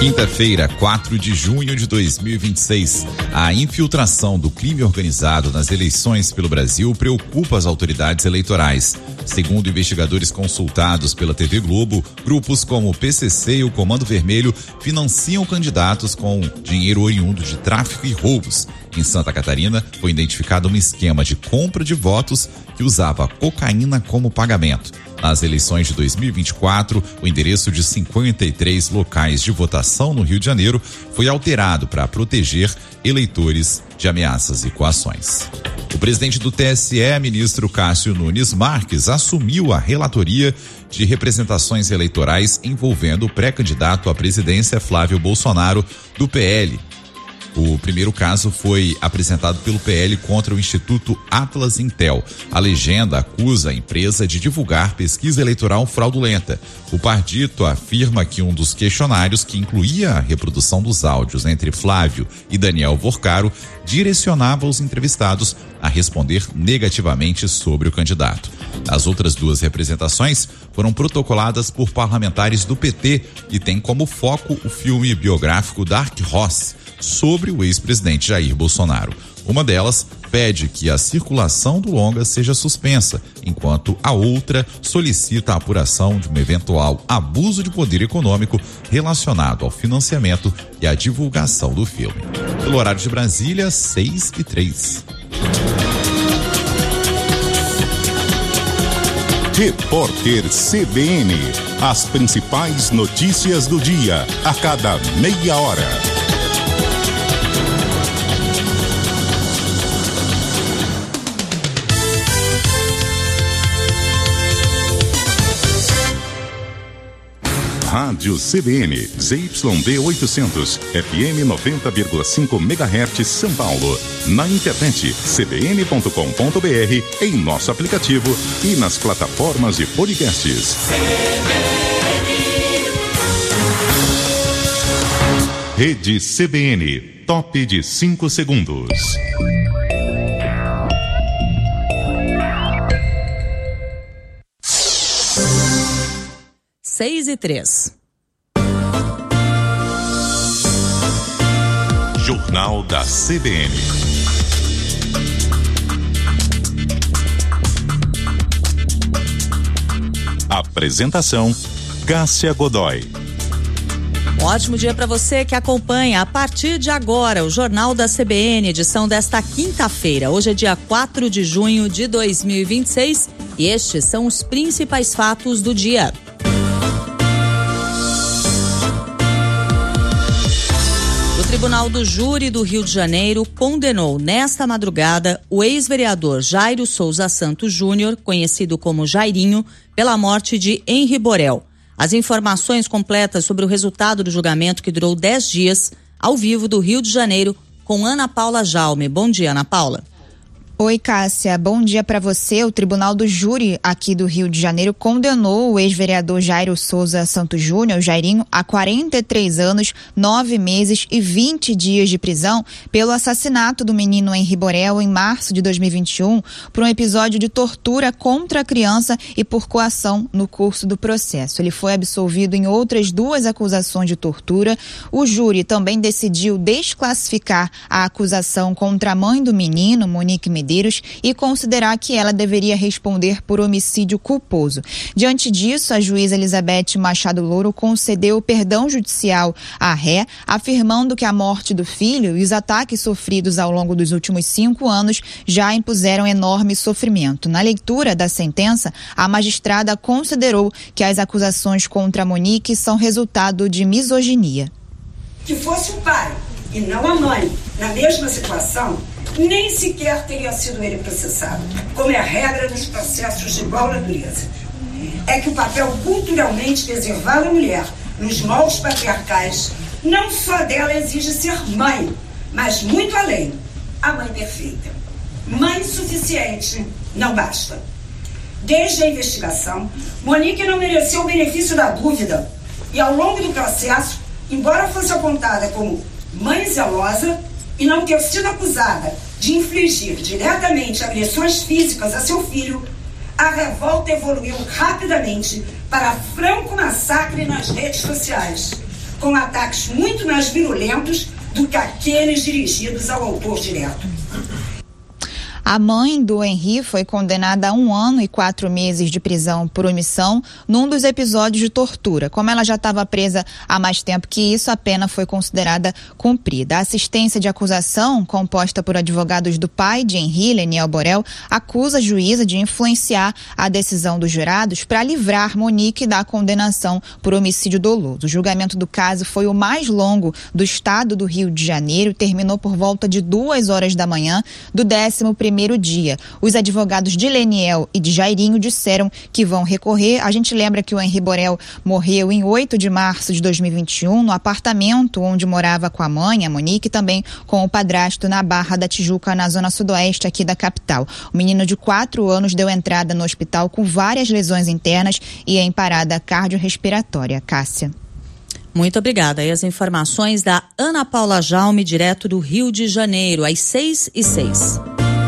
Speaker 1: Quinta-feira, quatro de junho de dois mil e vinte e seis. A infiltração do crime organizado nas eleições pelo Brasil preocupa as autoridades eleitorais. Segundo investigadores consultados pela T V Globo, grupos como o P C C e o Comando Vermelho financiam candidatos com dinheiro oriundo de tráfico e roubos. Em Santa Catarina, foi identificado um esquema de compra de votos que usava cocaína como pagamento. Nas eleições de dois mil e vinte e quatro, o endereço de cinquenta e três locais de votação no Rio de Janeiro foi alterado para proteger eleitores de ameaças e coações. O presidente do T S E, ministro Cássio Nunes Marques, assumiu a relatoria de representações eleitorais envolvendo o pré-candidato à presidência Flávio Bolsonaro, do P L. O primeiro caso foi apresentado pelo P L contra o Instituto Atlas Intel. A legenda acusa a empresa de divulgar pesquisa eleitoral fraudulenta. O partido afirma que um dos questionários, que incluía a reprodução dos áudios entre Flávio e Daniel Vorcaro, direcionava os entrevistados a responder negativamente sobre o candidato. As outras duas representações foram protocoladas por parlamentares do P T e têm como foco o filme biográfico Dark Horse, sobre o ex-presidente Jair Bolsonaro. Uma delas pede que a circulação do longa seja suspensa, enquanto a outra solicita a apuração de um eventual abuso de poder econômico relacionado ao financiamento e à divulgação do filme. Pelo horário de Brasília, seis e três.
Speaker 2: Repórter C B N. As principais notícias do dia, a cada meia hora. Rádio C B N, Z Y D oitocentos, F M noventa vírgula cinco megahertz, São Paulo. Na internet, c b n ponto com ponto b r, em nosso aplicativo e nas plataformas de podcasts. Rede C B N, top de cinco segundos.
Speaker 18: Seis e três.
Speaker 2: Jornal da C B N. Apresentação: Cássia Godoy.
Speaker 18: Um ótimo dia para você que acompanha a partir de agora o Jornal da C B N, edição desta quinta-feira. Hoje é dia quatro de junho de dois mil e vinte e seis e estes são os principais fatos do dia. O Tribunal do Júri do Rio de Janeiro condenou nesta madrugada o ex-vereador Jairo Souza Santos Júnior, conhecido como Jairinho, pela morte de Henri Borel. As informações completas sobre o resultado do julgamento, que durou dez dias, ao vivo do Rio de Janeiro, com Ana Paula Jaume. Bom dia, Ana Paula.
Speaker 13: Oi, Cássia, bom dia para você. O Tribunal do Júri aqui do Rio de Janeiro condenou o ex-vereador Jairo Souza Santos Júnior, o Jairinho, a quarenta e três anos, nove meses e vinte dias de prisão pelo assassinato do menino Henri Borel em março de dois mil e vinte e um por um episódio de tortura contra a criança e por coação no curso do processo. Ele foi absolvido em outras duas acusações de tortura. O júri também decidiu desclassificar a acusação contra a mãe do menino, Monique Medeiros, e considerar que ela deveria responder por homicídio culposo. Diante disso, a juíza Elizabeth Machado Louro concedeu perdão judicial à ré, afirmando que a morte do filho e os ataques sofridos ao longo dos últimos cinco anos já impuseram enorme sofrimento. Na leitura da sentença, a magistrada considerou que as acusações contra Monique são resultado de misoginia.
Speaker 19: Que fosse o pai e não a mãe na mesma situação, nem sequer teria sido ele processado, como é a regra dos processos de igual natureza. É que o papel culturalmente reservado à mulher nos moldes patriarcais, não só dela exige ser mãe, mas muito além, a mãe perfeita. Mãe suficiente não basta. Desde a investigação, Monique não mereceu o benefício da dúvida e, ao longo do processo, embora fosse apontada como mãe zelosa e não ter sido acusada de infligir diretamente agressões físicas a seu filho, a revolta evoluiu rapidamente para franco massacre nas redes sociais. com ataques muito mais virulentos do que aqueles dirigidos ao autor direto.
Speaker 13: A mãe do Henri foi condenada a um ano e quatro meses de prisão por omissão num dos episódios de tortura. Como ela já estava presa há mais tempo que isso, a pena foi considerada cumprida. A assistência de acusação, composta por advogados do pai de Henri, Leniel Borel, acusa a juíza de influenciar a decisão dos jurados para livrar Monique da condenação por homicídio doloso. O julgamento do caso foi o mais longo do estado do Rio de Janeiro e terminou por volta de duas horas da manhã do décimo primeiro primeiro dia. Os advogados de Leniel e de Jairinho disseram que vão recorrer. A gente lembra que o Henri Borel morreu em oito de março de dois mil e vinte e um no apartamento onde morava com a mãe, a Monique, e também com o padrasto na Barra da Tijuca, na zona sudoeste aqui da capital. O menino de quatro anos deu entrada no hospital com várias lesões internas e em parada cardiorrespiratória. Cássia.
Speaker 18: Muito obrigada. E as informações da Ana Paula Jaume, direto do Rio de Janeiro, às seis e seis.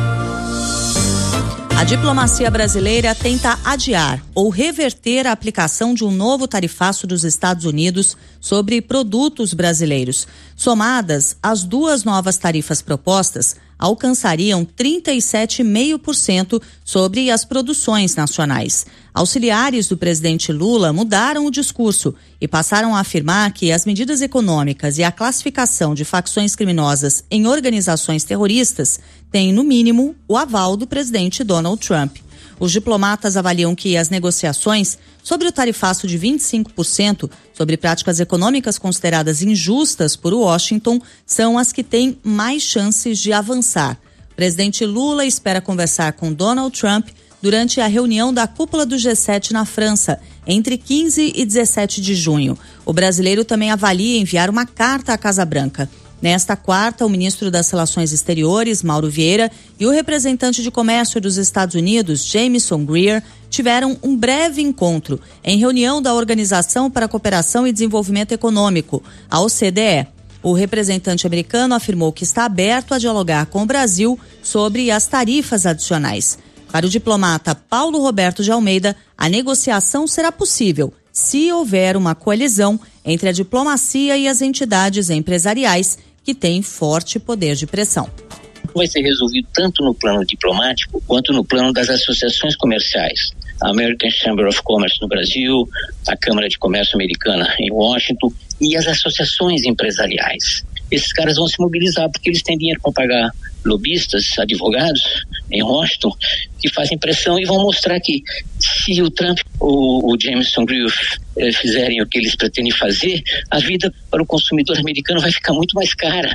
Speaker 18: A diplomacia brasileira tenta adiar ou reverter a aplicação de um novo tarifaço dos Estados Unidos sobre produtos brasileiros. Somadas, as duas novas tarifas propostas alcançariam trinta e sete vírgula cinco por cento sobre as produções nacionais. Auxiliares do presidente Lula mudaram o discurso e passaram a afirmar que as medidas econômicas e a classificação de facções criminosas em organizações terroristas têm, no mínimo, o aval do presidente Donald Trump. Os diplomatas avaliam que as negociações sobre o tarifaço de vinte e cinco por cento sobre práticas econômicas consideradas injustas por Washington são as que têm mais chances de avançar. O presidente Lula espera conversar com Donald Trump durante a reunião da cúpula do G sete na França, entre quinze e dezessete de junho. O brasileiro também avalia enviar uma carta à Casa Branca. Nesta quarta, o ministro das Relações Exteriores, Mauro Vieira, e o representante de comércio dos Estados Unidos, Jameson Greer, tiveram um breve encontro em reunião da Organização para a Cooperação e Desenvolvimento Econômico, a O C D E. O representante americano afirmou que está aberto a dialogar com o Brasil sobre as tarifas adicionais. Para o diplomata Paulo Roberto de Almeida, a negociação será possível se houver uma coalizão entre a diplomacia e as entidades empresariais que têm forte poder de pressão.
Speaker 20: Vai ser resolvido tanto no plano diplomático quanto no plano das associações comerciais. A American Chamber of Commerce no Brasil, a Câmara de Comércio Americana em Washington e as associações empresariais. Esses caras vão se mobilizar porque eles têm dinheiro para pagar lobistas, advogados em Washington que fazem pressão e vão mostrar que se o Trump ou o Jameson Greer eh, fizerem o que eles pretendem fazer, a vida para o consumidor americano vai ficar muito mais cara.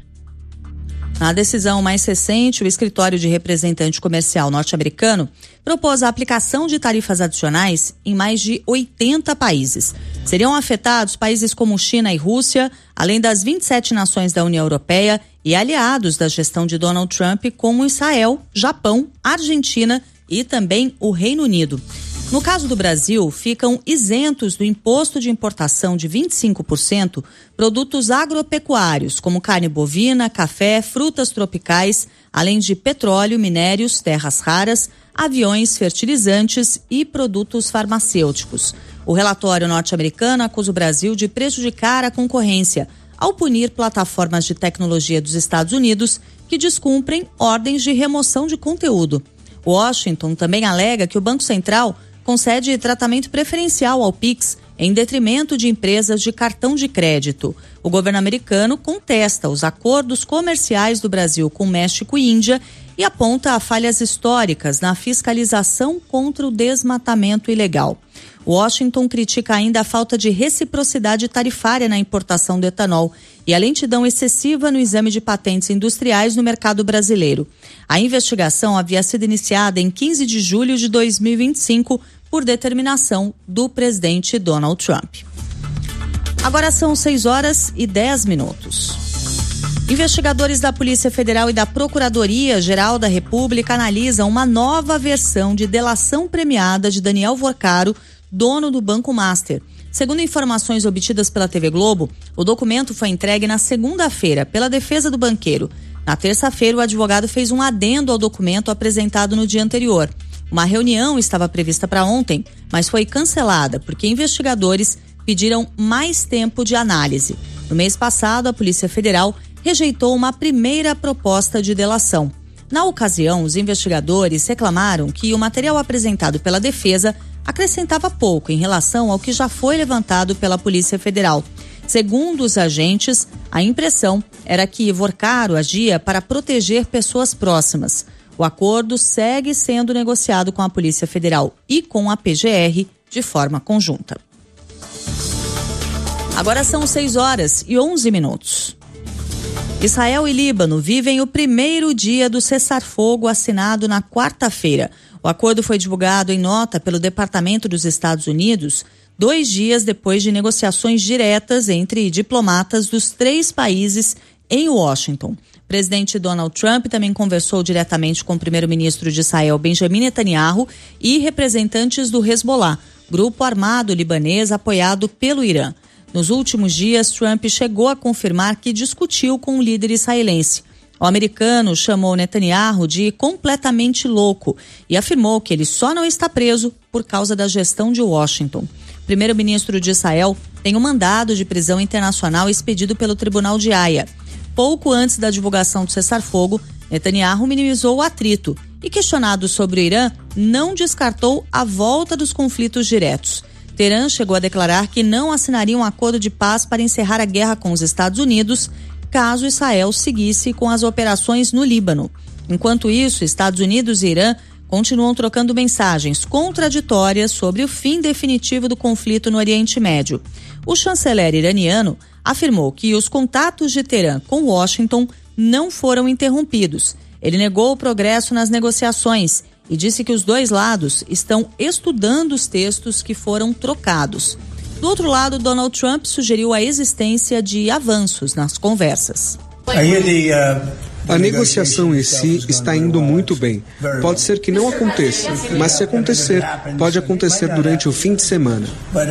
Speaker 18: Na decisão mais recente, o escritório de representante comercial norte-americano propôs a aplicação de tarifas adicionais em mais de oitenta países. Seriam afetados países como China e Rússia, além das vinte e sete nações da União Europeia e aliados da gestão de Donald Trump, como Israel, Japão, Argentina e também o Reino Unido. No caso do Brasil, ficam isentos do imposto de importação de vinte e cinco por cento produtos agropecuários, como carne bovina, café, frutas tropicais, além de petróleo, minérios, terras raras, aviões, fertilizantes e produtos farmacêuticos. O relatório norte-americano acusa o Brasil de prejudicar a concorrência ao punir plataformas de tecnologia dos Estados Unidos que descumprem ordens de remoção de conteúdo. Washington também alega que o Banco Central concede tratamento preferencial ao Pix em detrimento de empresas de cartão de crédito. O governo americano contesta os acordos comerciais do Brasil com México e Índia e aponta a falhas históricas na fiscalização contra o desmatamento ilegal. Washington critica ainda a falta de reciprocidade tarifária na importação do etanol e a lentidão excessiva no exame de patentes industriais no mercado brasileiro. A investigação havia sido iniciada em quinze de julho de dois mil e vinte e cinco por determinação do presidente Donald Trump. Agora são seis horas e dez minutos. Investigadores da Polícia Federal e da Procuradoria-Geral da República analisam uma nova versão de delação premiada de Daniel Vorcaro, dono do Banco Master. Segundo informações obtidas pela T V Globo, o documento foi entregue na segunda-feira pela defesa do banqueiro. Na terça-feira, o advogado fez um adendo ao documento apresentado no dia anterior. Uma reunião estava prevista para ontem, mas foi cancelada porque investigadores pediram mais tempo de análise. No mês passado, a Polícia Federal rejeitou uma primeira proposta de delação. Na ocasião, os investigadores reclamaram que o material apresentado pela defesa acrescentava pouco em relação ao que já foi levantado pela Polícia Federal. Segundo os agentes, a impressão era que Vorcaro agia para proteger pessoas próximas. O acordo segue sendo negociado com a Polícia Federal e com a P G R de forma conjunta. Agora são seis horas e onze minutos. Israel e Líbano vivem o primeiro dia do cessar-fogo assinado na quarta-feira. O acordo foi divulgado em nota pelo Departamento dos Estados Unidos dois dias depois de negociações diretas entre diplomatas dos três países em Washington. O presidente Donald Trump também conversou diretamente com o primeiro-ministro de Israel, Benjamin Netanyahu, e representantes do Hezbollah, grupo armado libanês apoiado pelo Irã. Nos últimos dias, Trump chegou a confirmar que discutiu com o líder israelense. O americano chamou Netanyahu de completamente louco e afirmou que ele só não está preso por causa da gestão de Washington. O primeiro-ministro de Israel tem um mandado de prisão internacional expedido pelo Tribunal de Haia. Pouco antes da divulgação do cessar-fogo, Netanyahu minimizou o atrito e, questionado sobre o Irã, não descartou a volta dos conflitos diretos. Teherã chegou a declarar que não assinaria um acordo de paz para encerrar a guerra com os Estados Unidos caso Israel seguisse com as operações no Líbano. Enquanto isso, Estados Unidos e Irã continuam trocando mensagens contraditórias sobre o fim definitivo do conflito no Oriente Médio. O chanceler iraniano afirmou que os contatos de Teherã com Washington não foram interrompidos. Ele negou o progresso nas negociações e disse que os dois lados estão estudando os textos que foram trocados. Do outro lado, Donald Trump sugeriu a existência de avanços nas conversas.
Speaker 6: A negociação em si está indo muito bem. Pode ser que não aconteça, mas se acontecer, pode acontecer durante o fim de semana.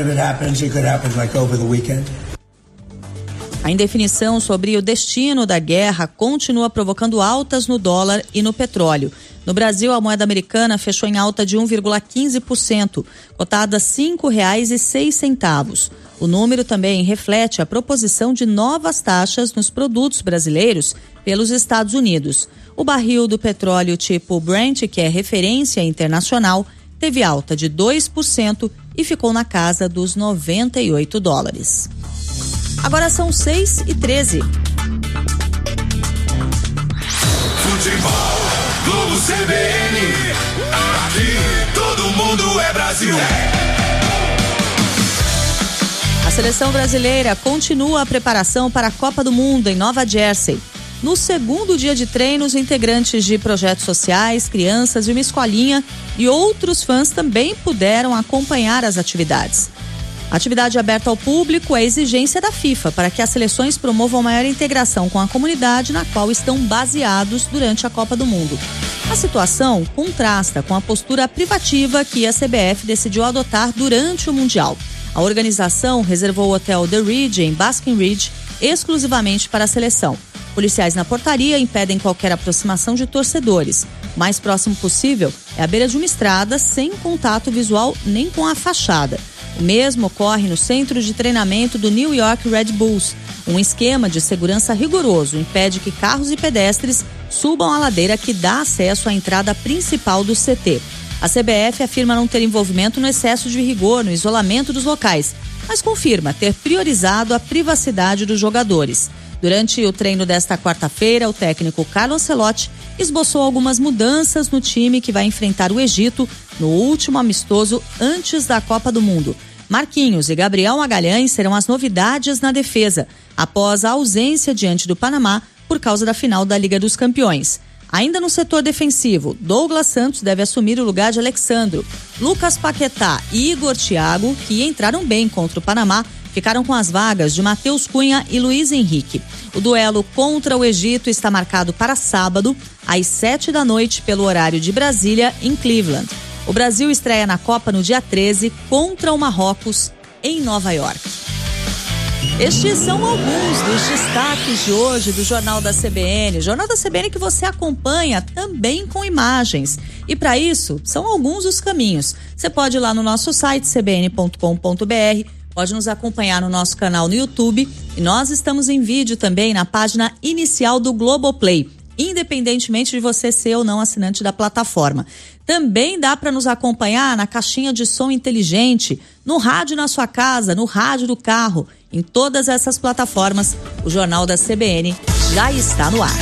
Speaker 18: A indefinição sobre o destino da guerra continua provocando altas no dólar e no petróleo. No Brasil, a moeda americana fechou em alta de um vírgula quinze por cento, cotada a cinco reais e seis centavos. O número também reflete a proposição de novas taxas nos produtos brasileiros pelos Estados Unidos. O barril do petróleo tipo Brent, que é referência internacional, teve alta de dois por cento e ficou na casa dos noventa e oito dólares. Agora são seis e treze.
Speaker 21: Futebol, Globo C B N, aqui todo mundo é Brasil.
Speaker 18: A seleção brasileira continua a preparação para a Copa do Mundo em Nova Jersey. No segundo dia de treinos, integrantes de projetos sociais, crianças e uma escolinha e outros fãs também puderam acompanhar as atividades. A atividade aberta ao público é exigência da FIFA para que as seleções promovam maior integração com a comunidade na qual estão baseados durante a Copa do Mundo. A situação contrasta com a postura privativa que a C B F decidiu adotar durante o Mundial. A organização reservou o hotel The Ridge em Basking Ridge exclusivamente para a seleção. Policiais na portaria impedem qualquer aproximação de torcedores. O mais próximo possível é a beira de uma estrada sem contato visual nem com a fachada. O mesmo ocorre no centro de treinamento do New York Red Bulls. Um esquema de segurança rigoroso impede que carros e pedestres subam a ladeira que dá acesso à entrada principal do C T. A C B F afirma não ter envolvimento no excesso de rigor no isolamento dos locais, mas confirma ter priorizado a privacidade dos jogadores. Durante o treino desta quarta-feira, o técnico Carlo Ancelotti esboçou algumas mudanças no time que vai enfrentar o Egito no último amistoso antes da Copa do Mundo. Marquinhos e Gabriel Magalhães serão as novidades na defesa, após a ausência diante do Panamá por causa da final da Liga dos Campeões. Ainda no setor defensivo, Douglas Santos deve assumir o lugar de Alexandro. Lucas Paquetá e Igor Thiago, que entraram bem contra o Panamá, ficaram com as vagas de Matheus Cunha e Luiz Henrique. O duelo contra o Egito está marcado para sábado, às sete da noite, pelo horário de Brasília, em Cleveland. O Brasil estreia na Copa no dia treze contra o Marrocos, em Nova York. Estes são alguns dos destaques de hoje do Jornal da C B N. O Jornal da C B N que você acompanha também com imagens. E para isso, são alguns os caminhos. Você pode ir lá no nosso site c b n ponto com ponto b r, pode nos acompanhar no nosso canal no YouTube e nós estamos em vídeo também na página inicial do Globoplay, independentemente de você ser ou não assinante da plataforma. Também dá para nos acompanhar na caixinha de som inteligente, no rádio na sua casa, no rádio do carro. Em todas essas plataformas, o Jornal da C B N já está no ar.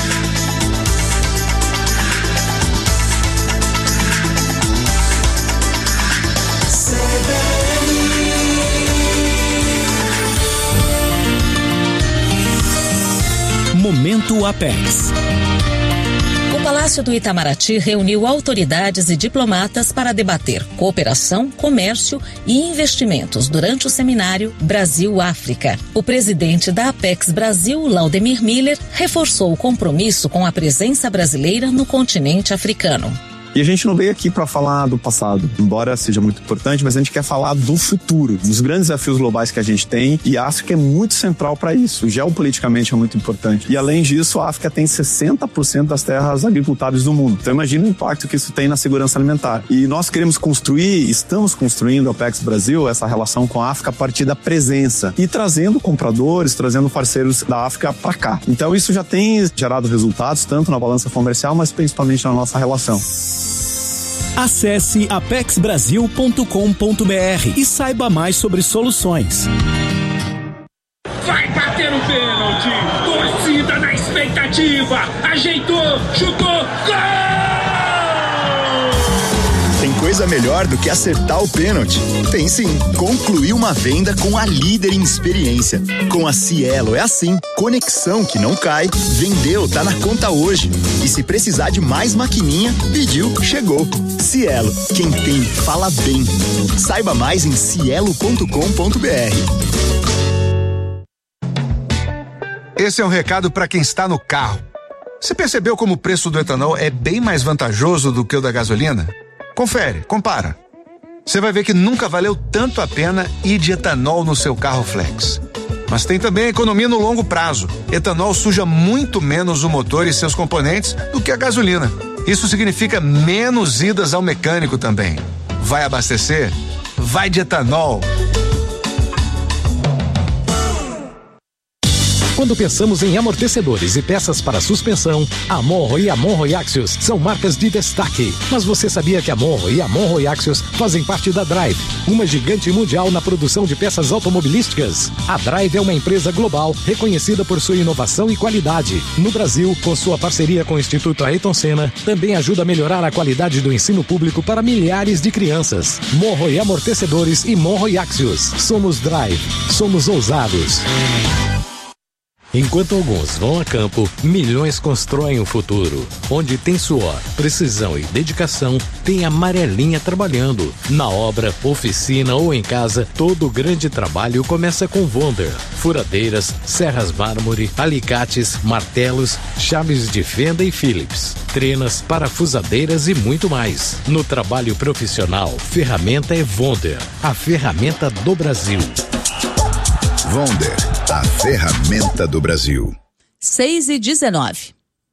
Speaker 3: Momento Apex.
Speaker 22: O Palácio do Itamaraty reuniu autoridades e diplomatas para debater cooperação, comércio e investimentos durante o seminário Brasil-África. O presidente da Apex Brasil, Laudemir Miller, reforçou o compromisso com a presença brasileira no continente africano.
Speaker 23: E a gente não veio aqui para falar do passado, embora seja muito importante, mas a gente quer falar do futuro, dos grandes desafios globais que a gente tem, e a África é muito central para isso, geopoliticamente é muito importante. E além disso, a África tem sessenta por cento das terras agricultáveis do mundo. Então imagina o impacto que isso tem na segurança alimentar. E nós queremos construir, estamos construindo a Apex Brasil, essa relação com a África a partir da presença e trazendo compradores, trazendo parceiros da África para cá. Então isso já tem gerado resultados, tanto na balança comercial, mas principalmente na nossa relação.
Speaker 3: Acesse apex brasil ponto com ponto b r e saiba mais sobre soluções.
Speaker 21: Vai bater o pênalti! Torcida na expectativa! Ajeitou! Chutou! Gol!
Speaker 24: Tem coisa melhor do que acertar o pênalti? Tem sim. Concluir uma venda com a líder em experiência. Com a Cielo é assim. Conexão que não cai. Vendeu, tá na conta hoje. E se precisar de mais maquininha, pediu, chegou. Cielo, quem tem, fala bem. Saiba mais em cielo ponto com ponto b r.
Speaker 25: Esse é um recado para quem está no carro. Você percebeu como o preço do etanol é bem mais vantajoso do que o da gasolina? Confere, compara. Você vai ver que nunca valeu tanto a pena ir de etanol no seu carro flex. Mas tem também a economia no longo prazo. Etanol suja muito menos o motor e seus componentes do que a gasolina. Isso significa menos idas ao mecânico também. Vai abastecer? Vai de etanol.
Speaker 14: Quando pensamos em amortecedores e peças para suspensão, a Monro e a Monro Axios são marcas de destaque. Mas você sabia que a Monro e a Monro Axios fazem parte da Drive, uma gigante mundial na produção de peças automobilísticas? A Drive é uma empresa global reconhecida por sua inovação e qualidade. No Brasil, com sua parceria com o Instituto Ayrton Senna, também ajuda a melhorar a qualidade do ensino público para milhares de crianças. Monro e Amortecedores e Monro Axios. Somos Drive. Somos ousados. Enquanto alguns vão a campo, milhões constroem o futuro. Onde tem suor, precisão e dedicação, tem a Amarelinha trabalhando. Na obra, oficina ou em casa, todo grande trabalho começa com Wonder. Furadeiras, serras mármore, alicates, martelos, chaves de fenda e Phillips, trenas, parafusadeiras e muito mais. No trabalho profissional, ferramenta é Wonder, a ferramenta do Brasil.
Speaker 16: Wonder, a ferramenta do Brasil.
Speaker 18: seis e dezenove.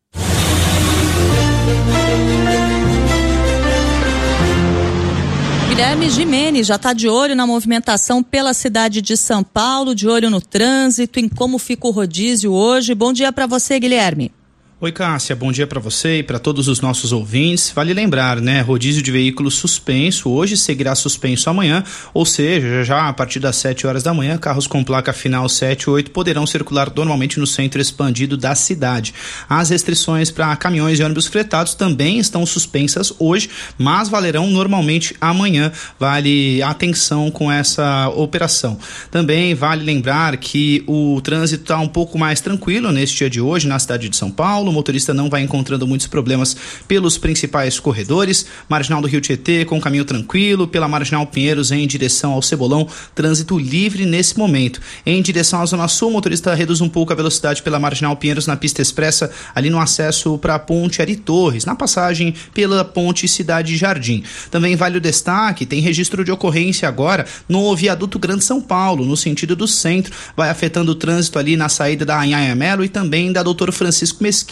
Speaker 18: Guilherme Gimenez já está de olho na movimentação pela cidade de São Paulo, de olho no trânsito, em como fica o rodízio hoje. Bom dia para você, Guilherme.
Speaker 26: Oi, Cássia, bom dia para você e para todos os nossos ouvintes. Vale lembrar, né, rodízio de veículos suspenso, hoje seguirá suspenso amanhã, ou seja, já a partir das sete horas da manhã, carros com placa final sete e oito poderão circular normalmente no centro expandido da cidade. As restrições para caminhões e ônibus fretados também estão suspensas hoje, mas valerão normalmente amanhã. Vale atenção com essa operação. Também vale lembrar que o trânsito está um pouco mais tranquilo neste dia de hoje na cidade de São Paulo. O motorista não vai encontrando muitos problemas pelos principais corredores. Marginal do Rio Tietê com caminho tranquilo, pela Marginal Pinheiros em direção ao Cebolão, trânsito livre nesse momento. Em direção à Zona Sul, o motorista reduz um pouco a velocidade pela Marginal Pinheiros na pista expressa, ali no acesso para a Ponte Ari Torres, na passagem pela Ponte Cidade Jardim. Também vale o destaque, tem registro de ocorrência agora no viaduto Grande São Paulo, no sentido do centro, vai afetando o trânsito ali na saída da Anhanha Melo e também da Doutor Francisco Mesquita,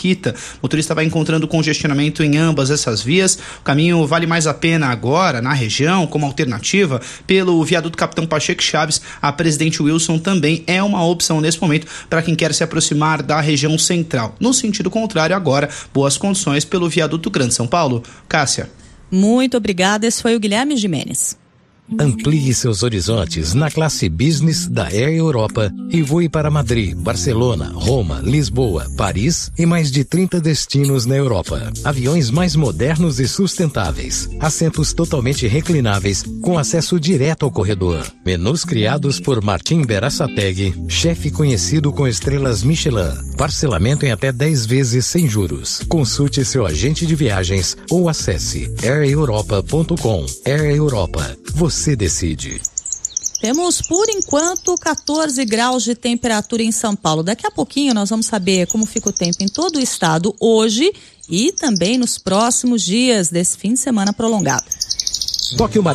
Speaker 26: Mesquita. O motorista vai encontrando congestionamento em ambas essas vias. O caminho vale mais a pena agora, na região, como alternativa, pelo viaduto Capitão Pacheco Chaves. A Presidente Wilson também é uma opção nesse momento para quem quer se aproximar da região central. No sentido contrário, agora, boas condições pelo viaduto Grande São Paulo. Cássia.
Speaker 18: Muito obrigada. Esse foi o Guilherme Gimenez.
Speaker 14: Amplie seus horizontes na classe Business da Air Europa e voe para Madrid, Barcelona, Roma, Lisboa, Paris e mais de trinta destinos na Europa. Aviões mais modernos e sustentáveis, assentos totalmente reclináveis com acesso direto ao corredor. Menus criados por Martim Berasategui, chefe conhecido com estrelas Michelin. Parcelamento em até dez vezes sem juros. Consulte seu agente de viagens ou acesse air europa ponto com. Air Europa. Você decide.
Speaker 18: Temos, por enquanto, quatorze graus de temperatura em São Paulo. Daqui a pouquinho nós vamos saber como fica o tempo em todo o estado hoje e também nos próximos dias desse fim de semana prolongado.
Speaker 14: Toque uma